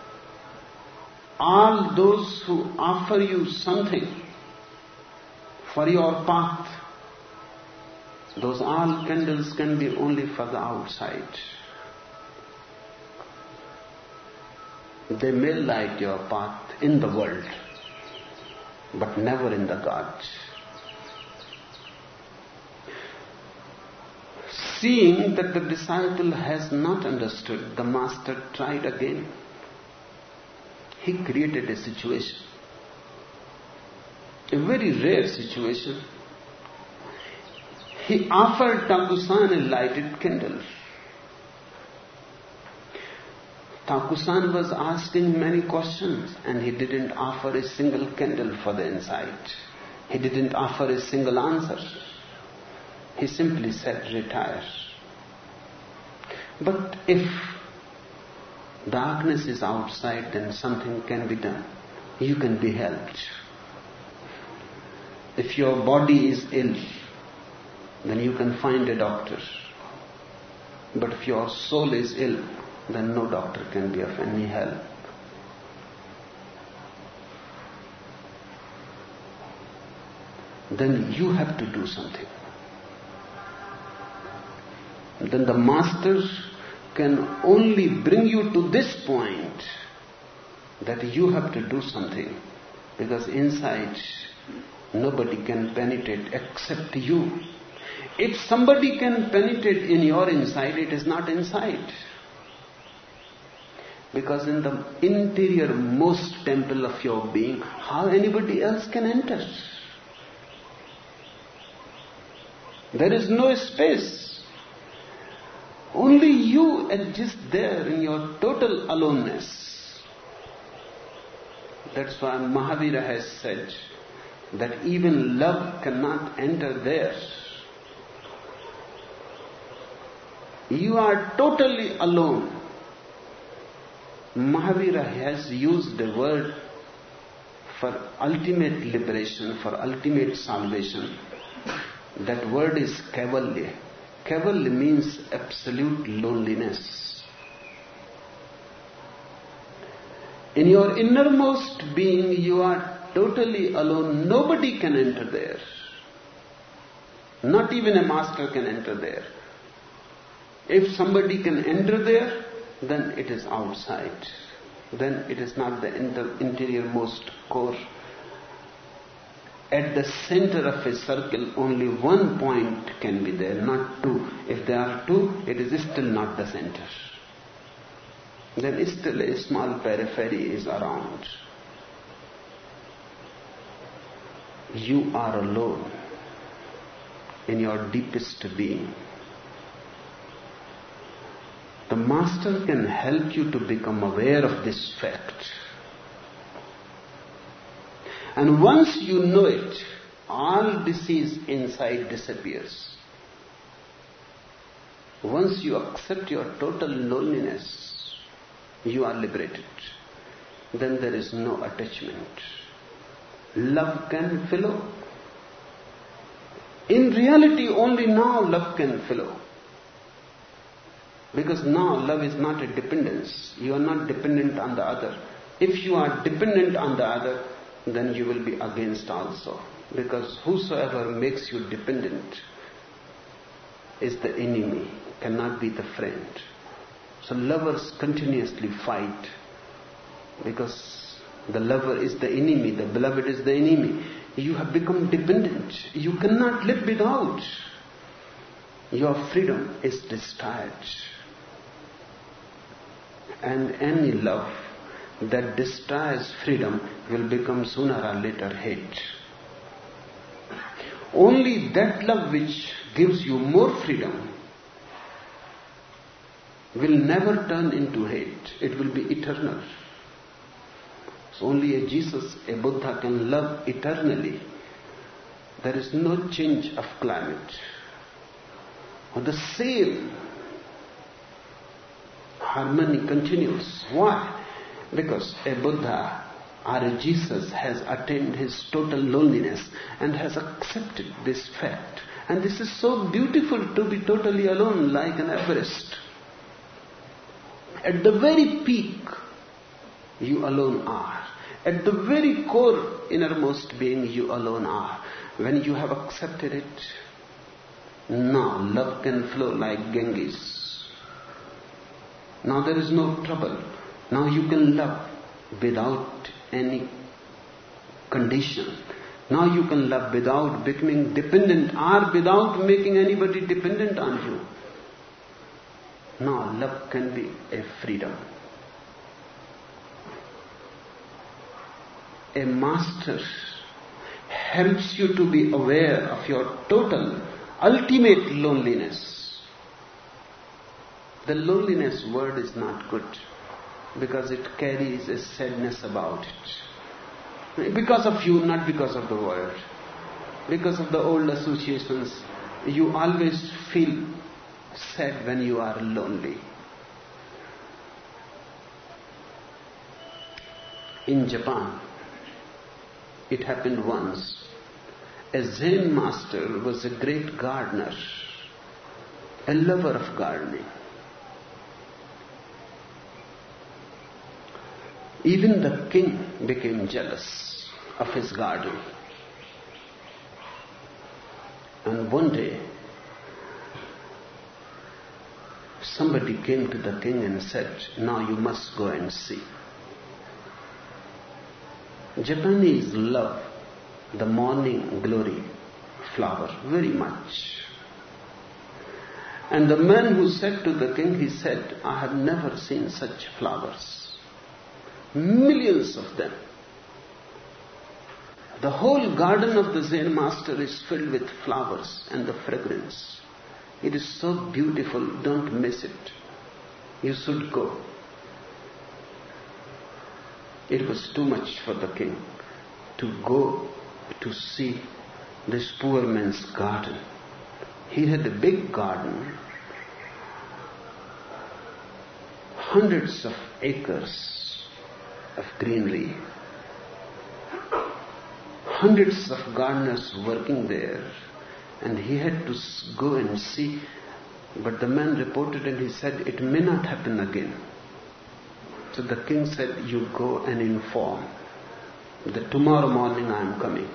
S3: all those who offer you something for your path, those all candles can be only for the outside. They may light your path in the world, but never in the God. Seeing that the disciple has not understood, the master tried again. He created a situation, a very rare situation. He offered Thakushan a lighted candle. Thakushan was asking many questions, and he didn't offer a single candle for the inside. He didn't offer a single answer. He simply said, "Retire." But if darkness is outside, then something can be done. You can be helped. If your body is ill, then you can find a doctor. But if your soul is ill, then no doctor can be of any help. Then you have to do something. Then the master can only bring you to this point that you have to do something, because inside nobody can penetrate except you. If somebody can penetrate in your inside, it is not inside. Because in the interior most temple of your being, how anybody else can enter? There is no space. Only you exist there in your total aloneness. That's why Mahavira has said that even love cannot enter there. You are totally alone. Mahavira has used the word for ultimate liberation, for ultimate salvation. That word is Kaivalya. Kaivalya means absolute loneliness. In your innermost being, you are totally alone. Nobody can enter there. Not even a master can enter there. If somebody can enter there, then it is outside. Then it is not the inter- interiormost core. At the center of a circle, only one point can be there, not two. If there are two, it is still not the center. Then still a small periphery is around. You are alone in your deepest being. The master can help you to become aware of this fact. And once you know it, all disease inside disappears. Once you accept your total loneliness, you are liberated. Then there is no attachment. Love can flow. In reality, only now love can flow. Because now love is not a dependence. You are not dependent on the other. If you are dependent on the other, then you will be against also. Because whosoever makes you dependent is the enemy, cannot be the friend. So lovers continuously fight. Because the lover is the enemy, the beloved is the enemy. You have become dependent. You cannot live without. Your freedom is destroyed. And any love that destroys freedom will become sooner or later hate. Only that love which gives you more freedom will never turn into hate. It will be eternal. So only a Jesus, a Buddha can love eternally. There is no change of climate. Or the same harmony continues. Why? Because a Buddha or a Jesus has attained his total loneliness and has accepted this fact. And this is so beautiful to be totally alone like an Everest. At the very peak, you alone are. At the very core, innermost being, you alone are. When you have accepted it, now love can flow like Ganges. Now there is no trouble. Now you can love without any condition. Now you can love without becoming dependent or without making anybody dependent on you. Now love can be a freedom. A master helps you to be aware of your total, ultimate loneliness. The loneliness word is not good because it carries a sadness about it. Because of you, not because of the word. Because of the old associations, you always feel sad when you are lonely. In Japan, it happened once. A Zen master was a great gardener, a lover of gardening. Even the king became jealous of his garden. And one day, somebody came to the king and said, now you must go and see. Japanese love the morning glory flower very much. And the man who said to the king, he said, I have never seen such flowers. Millions of them. The whole garden of the Zen master is filled with flowers and the fragrance. It is so beautiful, don't miss it. You should go. It was too much for the king to go to see this poor man's garden. He had a big garden, hundreds of acres of greenery, hundreds of gardeners working there, and he had to go and see. But the man reported and he said, it may not happen again. So the king said, you go and inform that tomorrow morning I am coming.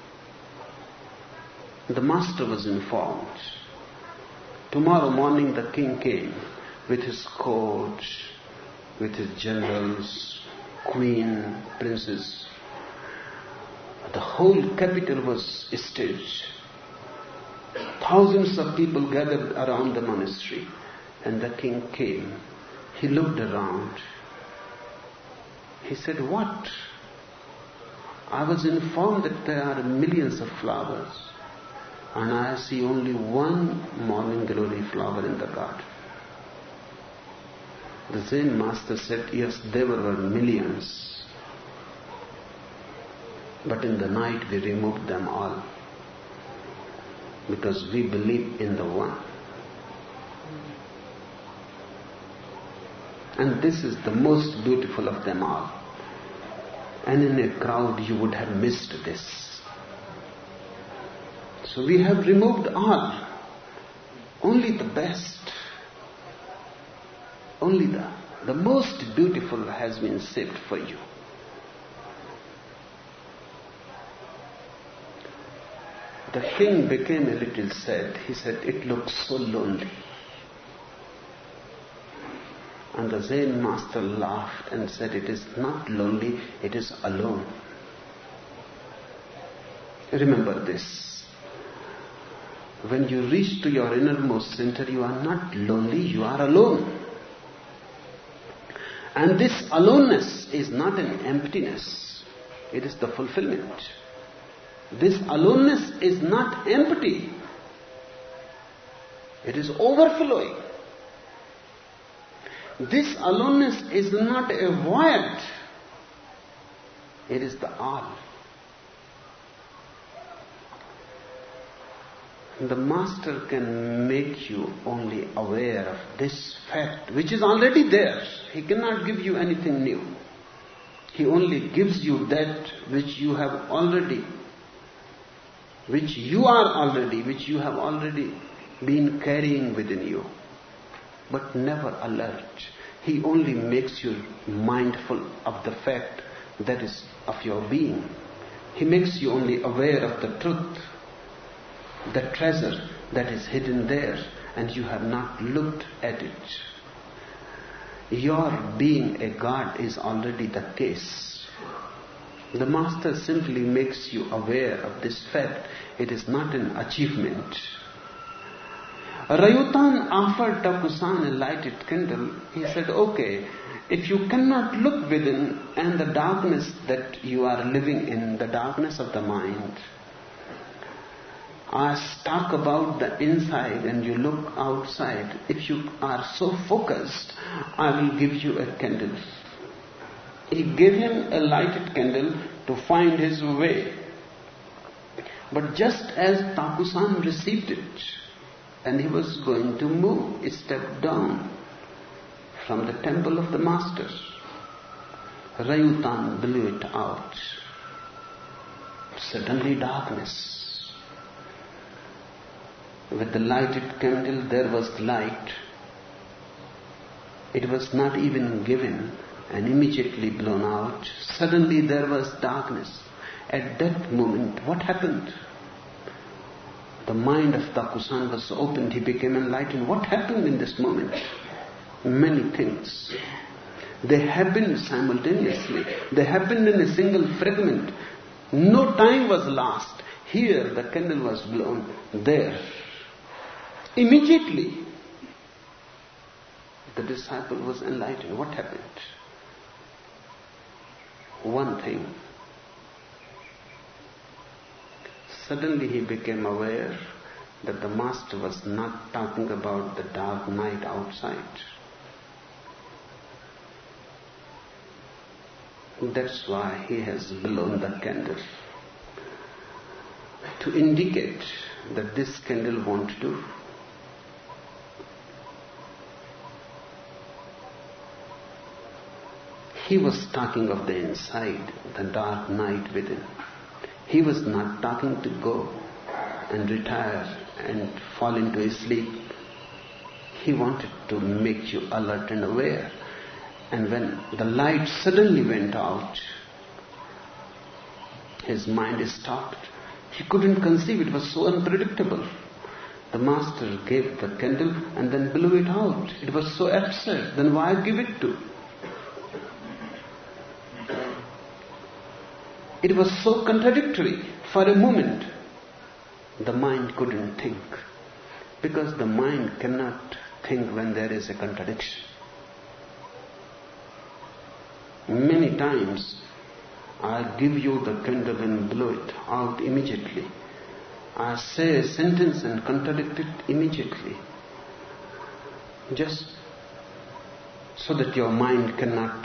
S3: The master was informed. Tomorrow morning the king came with his court, with his generals, queen, princes. The whole capital was staged. Thousands of people gathered around the monastery, and the king came. He looked around. He said, what? I was informed that there are millions of flowers, and I see only one morning glory flower in the garden. The Zen master said, yes, there were millions, but in the night we removed them all, because we believe in the one. And this is the most beautiful of them all. And in a crowd you would have missed this. So we have removed all. Only the best. Only the, the most beautiful has been saved for you. The king became a little sad. He said, it looks so lonely. And the Zen master laughed and said, it is not lonely, it is alone. Remember this. When you reach to your innermost center, you are not lonely, you are alone. And this aloneness is not an emptiness, it is the fulfillment. This aloneness is not empty, it is overflowing. This aloneness is not a void, it is the all. The master can make you only aware of this fact, which is already there. He cannot give you anything new. He only gives you that which you have already, which you are already, which you have already been carrying within you, but never alert. He only makes you mindful of the fact that is of your being. He makes you only aware of the truth, the treasure that is hidden there, and you have not looked at it. Your being a god is already the case. The master simply makes you aware of this fact. It is not an achievement. Rayutan offered Takusan a lighted candle. He said, okay, if you cannot look within and the darkness that you are living in, the darkness of the mind, I talk about the inside and you look outside. If you are so focused, I will give you a candle. He gave him a lighted candle to find his way. But just as Takusan received it, and he was going to move, he stepped down from the temple of the master. Rayutan blew it out. Suddenly darkness. With the lighted candle there was light. It was not even given and immediately blown out. Suddenly there was darkness. At that moment, what happened? The mind of Takusan was opened. He became enlightened. What happened in this moment? many things. They happened simultaneously. They happened in a single fragment. No time was lost. Here the candle was blown. There. Immediately the disciple was enlightened. What happened? One thing. Suddenly he became aware that the Master was not talking about the dark night outside. That's why he has blown the candle. To indicate that this candle won't do. He was talking of the inside, the dark night within. He was not talking to go and retire and fall into a sleep. He wanted to make you alert and aware. And when the light suddenly went out, his mind stopped. He couldn't conceive, it was so unpredictable. The Master gave the candle and then blew it out. It was so absurd. Then why give it to? It was so contradictory. For a moment, the mind couldn't think. Because the mind cannot think when there is a contradiction. Many times, I give you the candle and blow it out immediately. I say a sentence and contradict it immediately. Just so that your mind cannot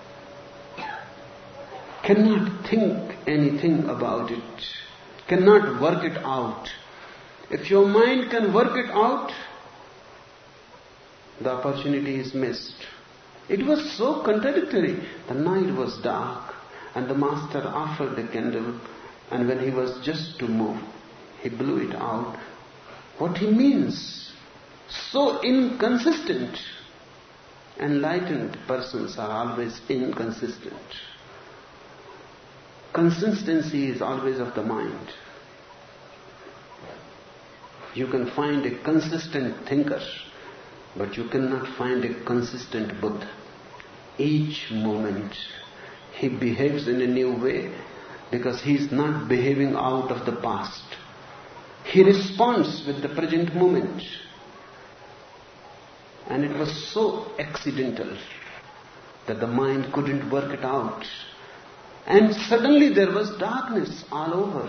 S3: cannot think anything about it, cannot work it out. If your mind can work it out, the opportunity is missed. It was so contradictory. The night was dark and the Master offered the candle, and when he was just to move, he blew it out. What he means? So inconsistent. Enlightened persons are always inconsistent. Consistency is always of the mind. You can find a consistent thinker, but you cannot find a consistent Buddha. Each moment he behaves in a new way because he is not behaving out of the past. He responds with the present moment. And it was so accidental that the mind couldn't work it out. And suddenly there was darkness all over.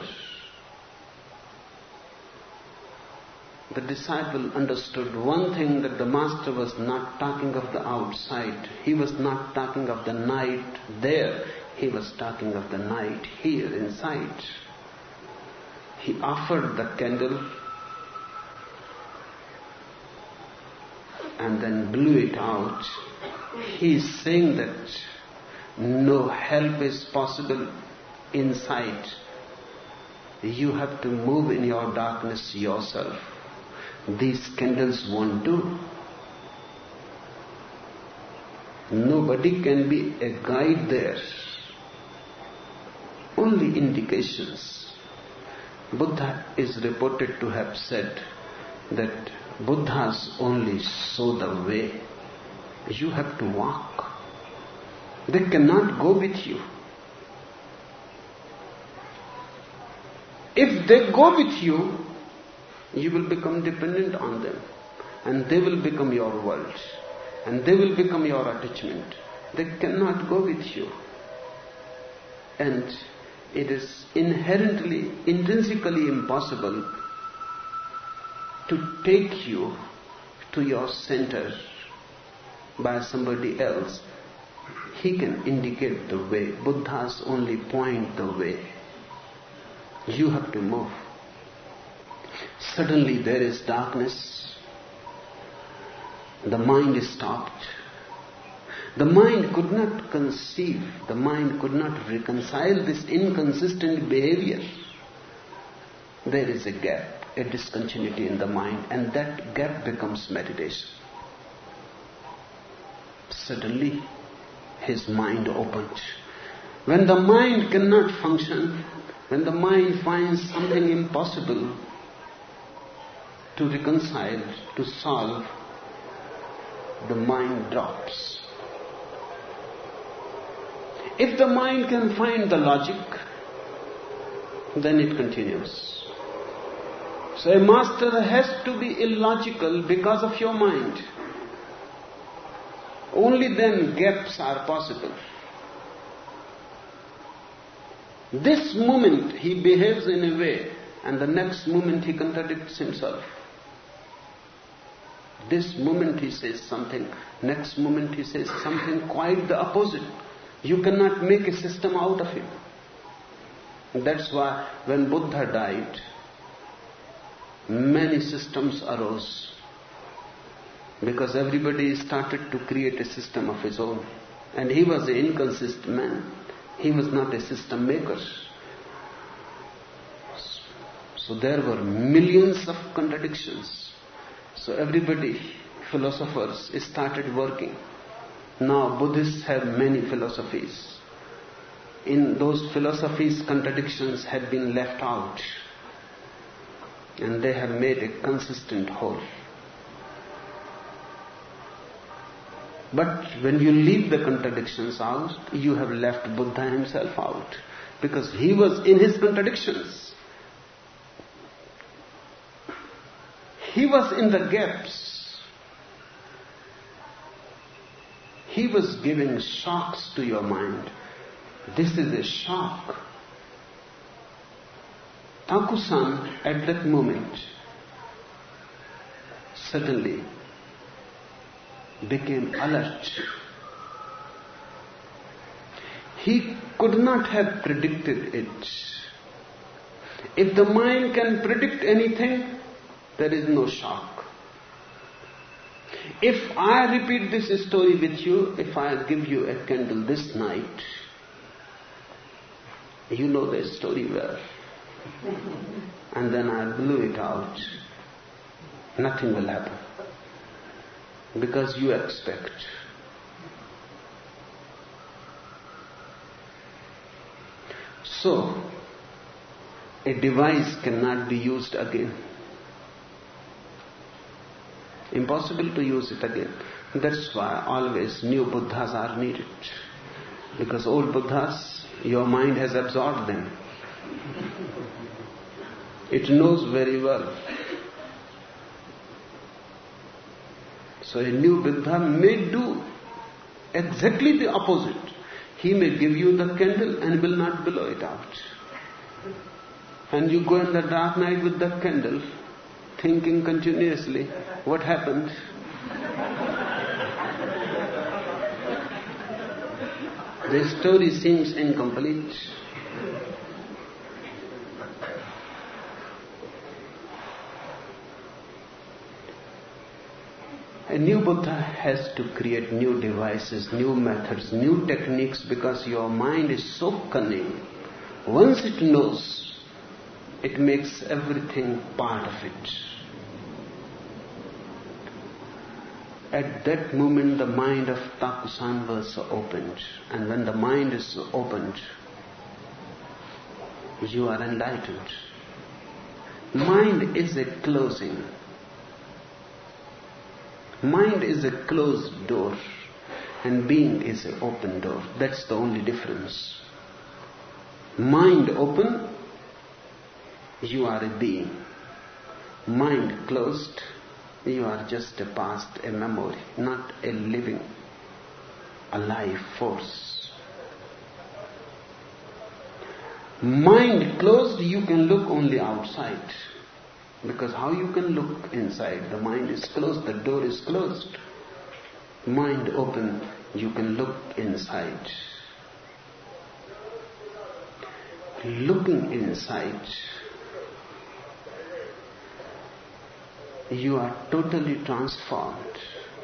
S3: The disciple understood one thing, that the Master was not talking of the outside. He was not talking of the night there. He was talking of the night here inside. He offered the candle and then blew it out. He is saying that no help is possible inside. You have to move in your darkness yourself. These candles won't do. Nobody can be a guide there. Only indications. Buddha is reported to have said that Buddhas only show the way. You have to walk. They cannot go with you. If they go with you, you will become dependent on them, and they will become your world, and they will become your attachment. They cannot go with you. And it is inherently, intrinsically impossible to take you to your center by somebody else. He can indicate the way. Buddhas only point the way. You have to move. Suddenly there is darkness. The mind is stopped. The mind could not conceive, the mind could not reconcile this inconsistent behavior. There is a gap, a discontinuity in the mind, and that gap becomes meditation. Suddenly, his mind opened. When the mind cannot function, when the mind finds something impossible to reconcile, to solve, the mind drops. If the mind can find the logic, then it continues. So a master has to be illogical because of your mind. Only then gaps are possible. This moment he behaves in a way, and the next moment he contradicts himself. This moment he says something, next moment he says something quite the opposite. You cannot make a system out of him. That's why when Buddha died, many systems arose. Because everybody started to create a system of his own. And he was an inconsistent man. He was not a system maker. So there were millions of contradictions. So everybody, philosophers, started working. Now Buddhists have many philosophies. In those philosophies, contradictions had been left out. And they have made a consistent whole. But when you leave the contradictions out, you have left Buddha himself out. Because he was in his contradictions. He was in the gaps. He was giving shocks to your mind. This is a shock. Thakur-san, at that moment, suddenly became alert. He could not have predicted it. If the mind can predict anything, there is no shock. If I repeat this story with you, if I give you a candle this night, you know the story well. And then I blew it out, nothing will happen. Because you expect. So, a device cannot be used again. Impossible to use it again. That's why always new Buddhas are needed. Because old Buddhas, your mind has absorbed them. It knows very well. So a new Buddha may do exactly the opposite. He may give you the candle and will not blow it out. And you go in the dark night with the candle, thinking continuously, what happened? The story seems incomplete. A new Buddha has to create new devices, new methods, new techniques, because your mind is so cunning. Once it knows, it makes everything part of it. At that moment, the mind of Thakur-san was opened. And when the mind is opened, you are enlightened. Mind is a closing. Mind is a closed door and being is an open door. That's the only difference. Mind open, you are a being. Mind closed, you are just a past, a memory, not a living, alive force. Mind closed, you can look only outside. Because how you can look inside? The mind is closed, the door is closed. Mind open, you can look inside. Looking inside, you are totally transformed.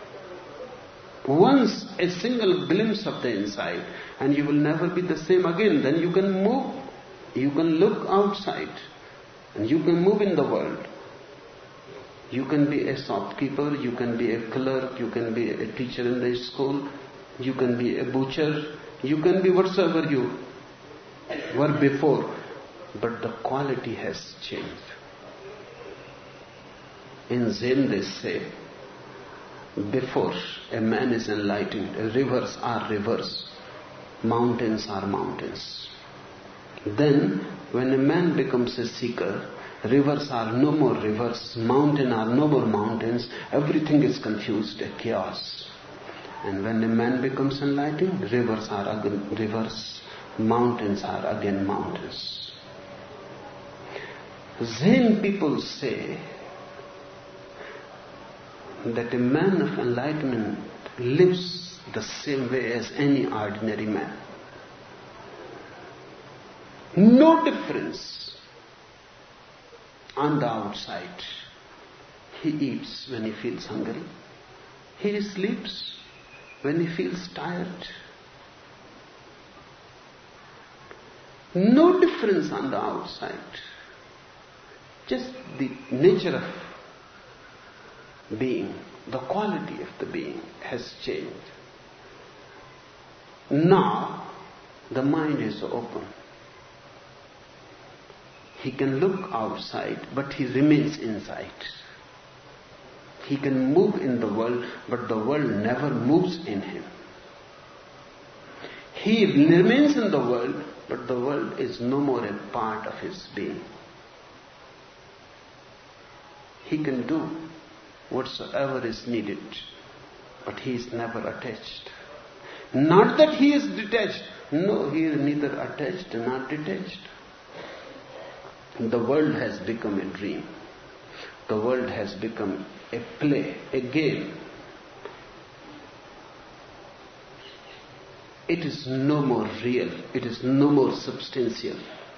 S3: Once a single glimpse of the inside, and you will never be the same again. Then you can move, you can look outside, and you can move in the world. You can be a shopkeeper, you can be a clerk, you can be a teacher in the school, you can be a butcher, you can be whatsoever you were before. But the quality has changed. In Zen they say, before a man is enlightened, rivers are rivers, mountains are mountains. Then, when a man becomes a seeker, rivers are no more rivers, mountains are no more mountains, everything is confused, a chaos. And when a man becomes enlightened, rivers are again rivers, mountains are again mountains. Zen people say that a man of enlightenment lives the same way as any ordinary man. No difference on the outside. He eats when he feels hungry. He sleeps when he feels tired. No difference on the outside. Just the nature of being, the quality of the being has changed. Now, the mind is open. He can look outside, but he remains inside. He can move in the world, but the world never moves in him. He remains in the world, but the world is no more a part of his being. He can do whatsoever is needed, but he is never attached. Not that he is detached. No, he is neither attached nor detached. The world has become a dream. The world has become a play, a game. It is no more real. It is no more substantial.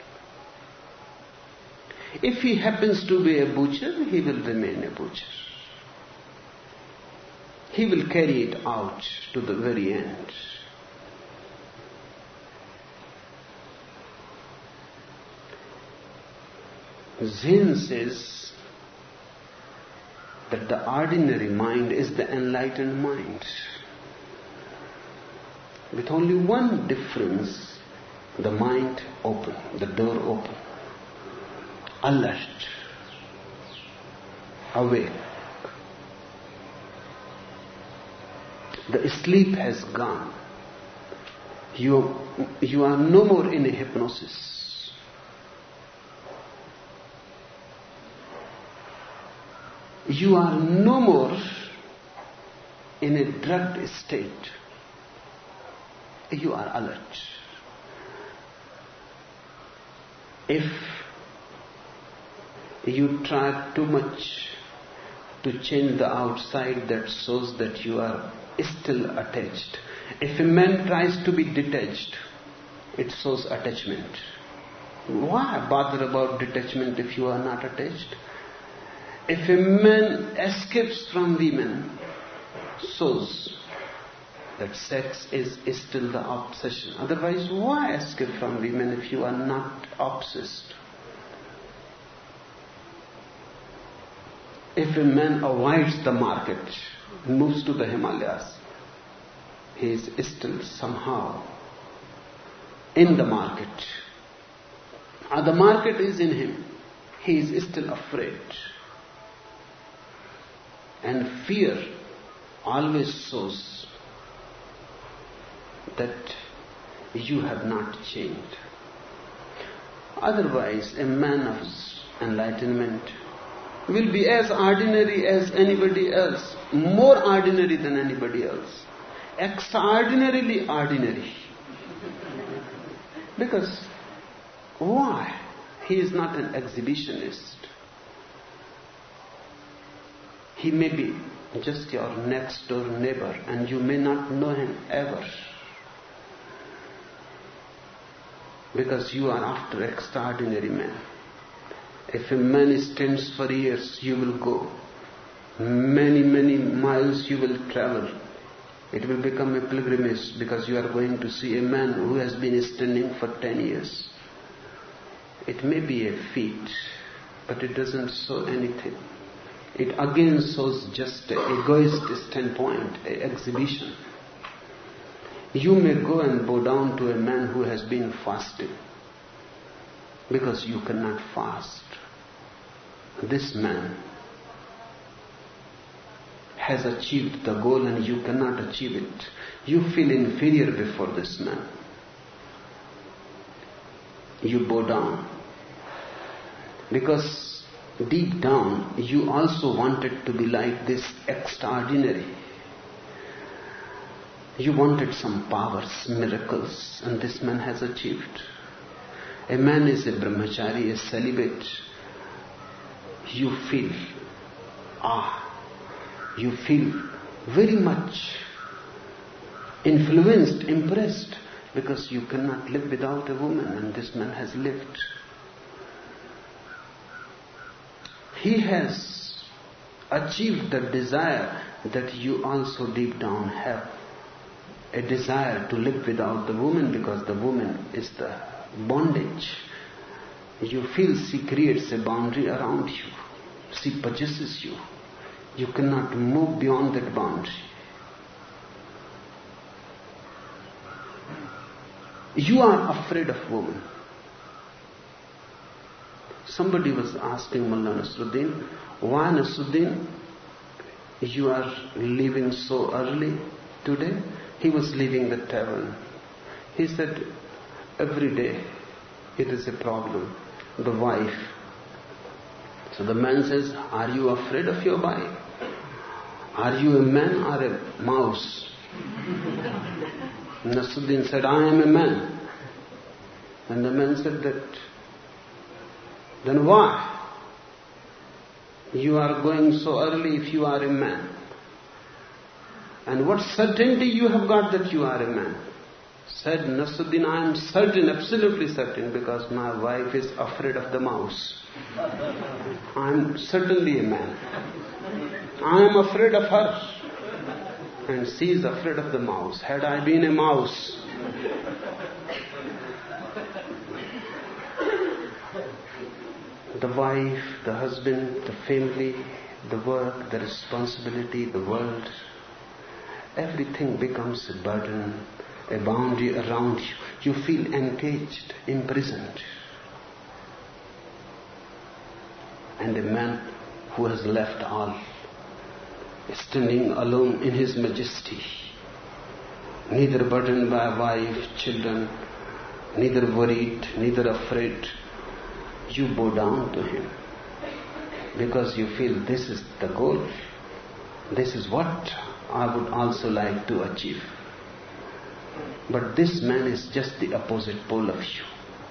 S3: If he happens to be a butcher, he will remain a butcher. He will carry it out to the very end. Zen says that the ordinary mind is the enlightened mind. With only one difference, the mind open, the door open, alert, awake. The sleep has gone. You, you are no more in a hypnosis. You are no more in a drugged state. You are alert. If you try too much to change the outside, that shows that you are still attached. If a man tries to be detached, it shows attachment. Why bother about detachment if you are not attached? If a man escapes from women, shows that sex is, is still the obsession. Otherwise, why escape from women if you are not obsessed? If a man avoids the market, moves to the Himalayas, he is still somehow in the market. Or the market is in him. He is still afraid. And fear always shows that you have not changed. Otherwise, a man of enlightenment will be as ordinary as anybody else, more ordinary than anybody else, extraordinarily ordinary. Because why? He is not an exhibitionist. He may be just your next door neighbor and you may not know him ever. Because you are after extraordinary men. If a man stands for years, you will go. Many, many miles you will travel. It will become a pilgrimage because you are going to see a man who has been standing for ten years. It may be a feat, but it doesn't show anything. It again shows just an egoist standpoint, an exhibition. You may go and bow down to a man who has been fasting because you cannot fast. This man has achieved the goal and you cannot achieve it, you feel inferior before this man. You bow down. Because deep down, you also wanted to be like this extraordinary. You wanted some powers, miracles, and this man has achieved. A man is a brahmachari, a celibate. You feel, ah, you feel very much influenced, impressed, because you cannot live without a woman, and this man has lived. He has achieved the desire that you also deep down have. A desire to live without the woman, because the woman is the bondage. You feel she creates a boundary around you. She possesses you. You cannot move beyond that boundary. You are afraid of woman. Somebody was asking Mullah Nasruddin, why Nasruddin, you are leaving so early today? He was leaving the tavern. He said, every day it is a problem. The wife. So the man says, are you afraid of your wife? Are you a man or a mouse? Nasruddin said, I am a man. And the man said that, then why? You are going so early if you are a man. And what certainty you have got that you are a man? Said Nasruddin, I am certain, absolutely certain, because my wife is afraid of the mouse. I am certainly a man. I am afraid of her. And she is afraid of the mouse. Had I been a mouse, the wife, the husband, the family, the work, the responsibility, the world, everything becomes a burden, a boundary around you. You feel encaged, imprisoned. And a man who has left all, standing alone in his majesty, neither burdened by wife, children, neither worried, neither afraid, you bow down to him because you feel this is the goal. This is what I would also like to achieve. But this man is just the opposite pole of you.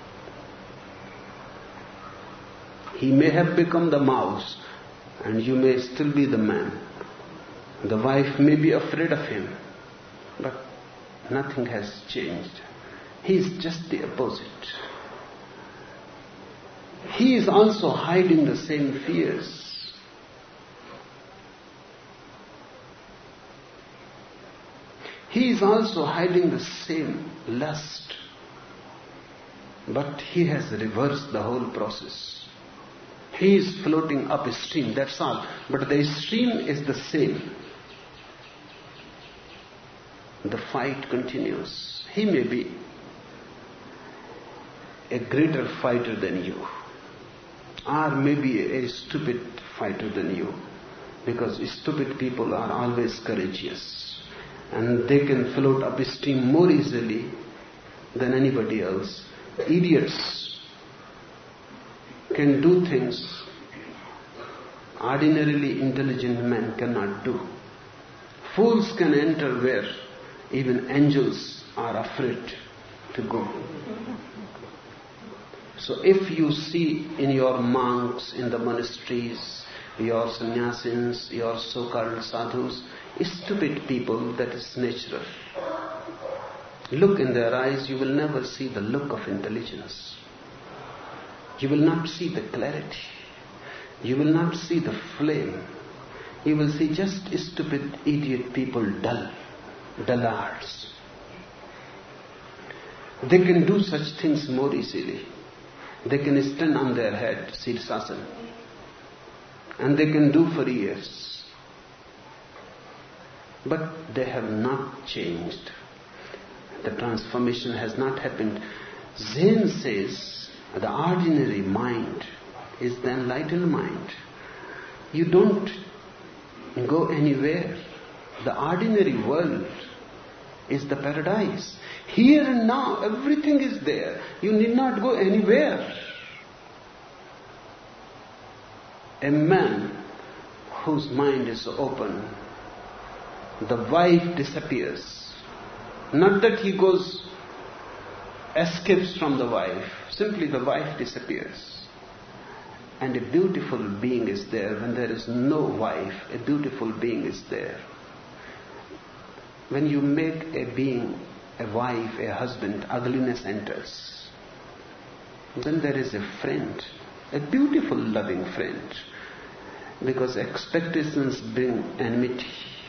S3: He may have become the mouse and you may still be the man. The wife may be afraid of him, but nothing has changed. He is just the opposite. He is also hiding the same fears. He is also hiding the same lust. But he has reversed the whole process. He is floating upstream, that's all. But the stream is the same. The fight continues. He may be a greater fighter than you, or maybe a stupid fighter than you, because stupid people are always courageous and they can float upstream more easily than anybody else. Idiots can do things ordinarily intelligent men cannot do. Fools can enter where even angels are afraid to go. So if you see in your monks, in the monasteries, your sannyasins, your so-called sadhus, stupid people, that is natural. Look in their eyes, you will never see the look of intelligence. You will not see the clarity. You will not see the flame. You will see just stupid, idiot people, dull, dullards. They can do such things more easily. They can stand on their head, Sirsasana, and they can do for years. But they have not changed. The transformation has not happened. Zen says the ordinary mind is the enlightened mind. You don't go anywhere. The ordinary world is the paradise. Here and now, everything is there. You need not go anywhere. A man whose mind is open, the wife disappears. Not that he goes, escapes from the wife. Simply the wife disappears. And a beautiful being is there. When there is no wife, a beautiful being is there. When you make a being, a wife, a husband, ugliness enters. Then there is a friend, a beautiful loving friend. Because expectations bring enmity.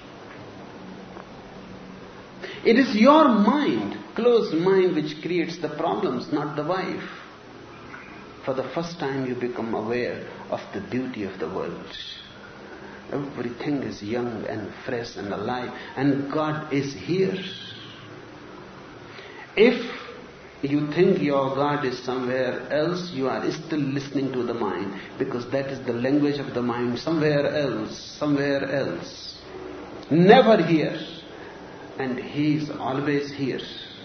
S3: It is your mind, closed mind, which creates the problems, not the wife. For the first time you become aware of the beauty of the world. Everything is young and fresh and alive, and God is here. If you think your God is somewhere else, you are still listening to the mind, because that is the language of the mind. Somewhere else, somewhere else. Never here. And He is always here.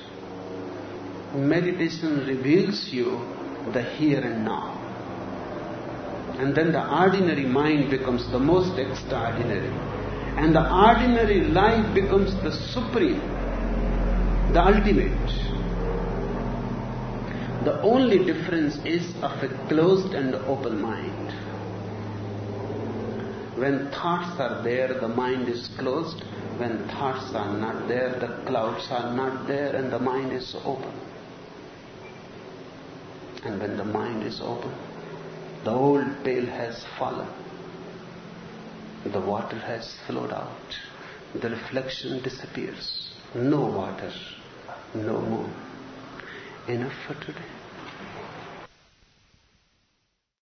S3: Meditation reveals you the here and now. And then the ordinary mind becomes the most extraordinary. And the ordinary life becomes the supreme, the ultimate. The only difference is of a closed and open mind. When thoughts are there, the mind is closed. When thoughts are not there, the clouds are not there, and the mind is open. And when the mind is open, the old pail has fallen. The water has flowed out. The reflection disappears. No water, no moon. Enough for today.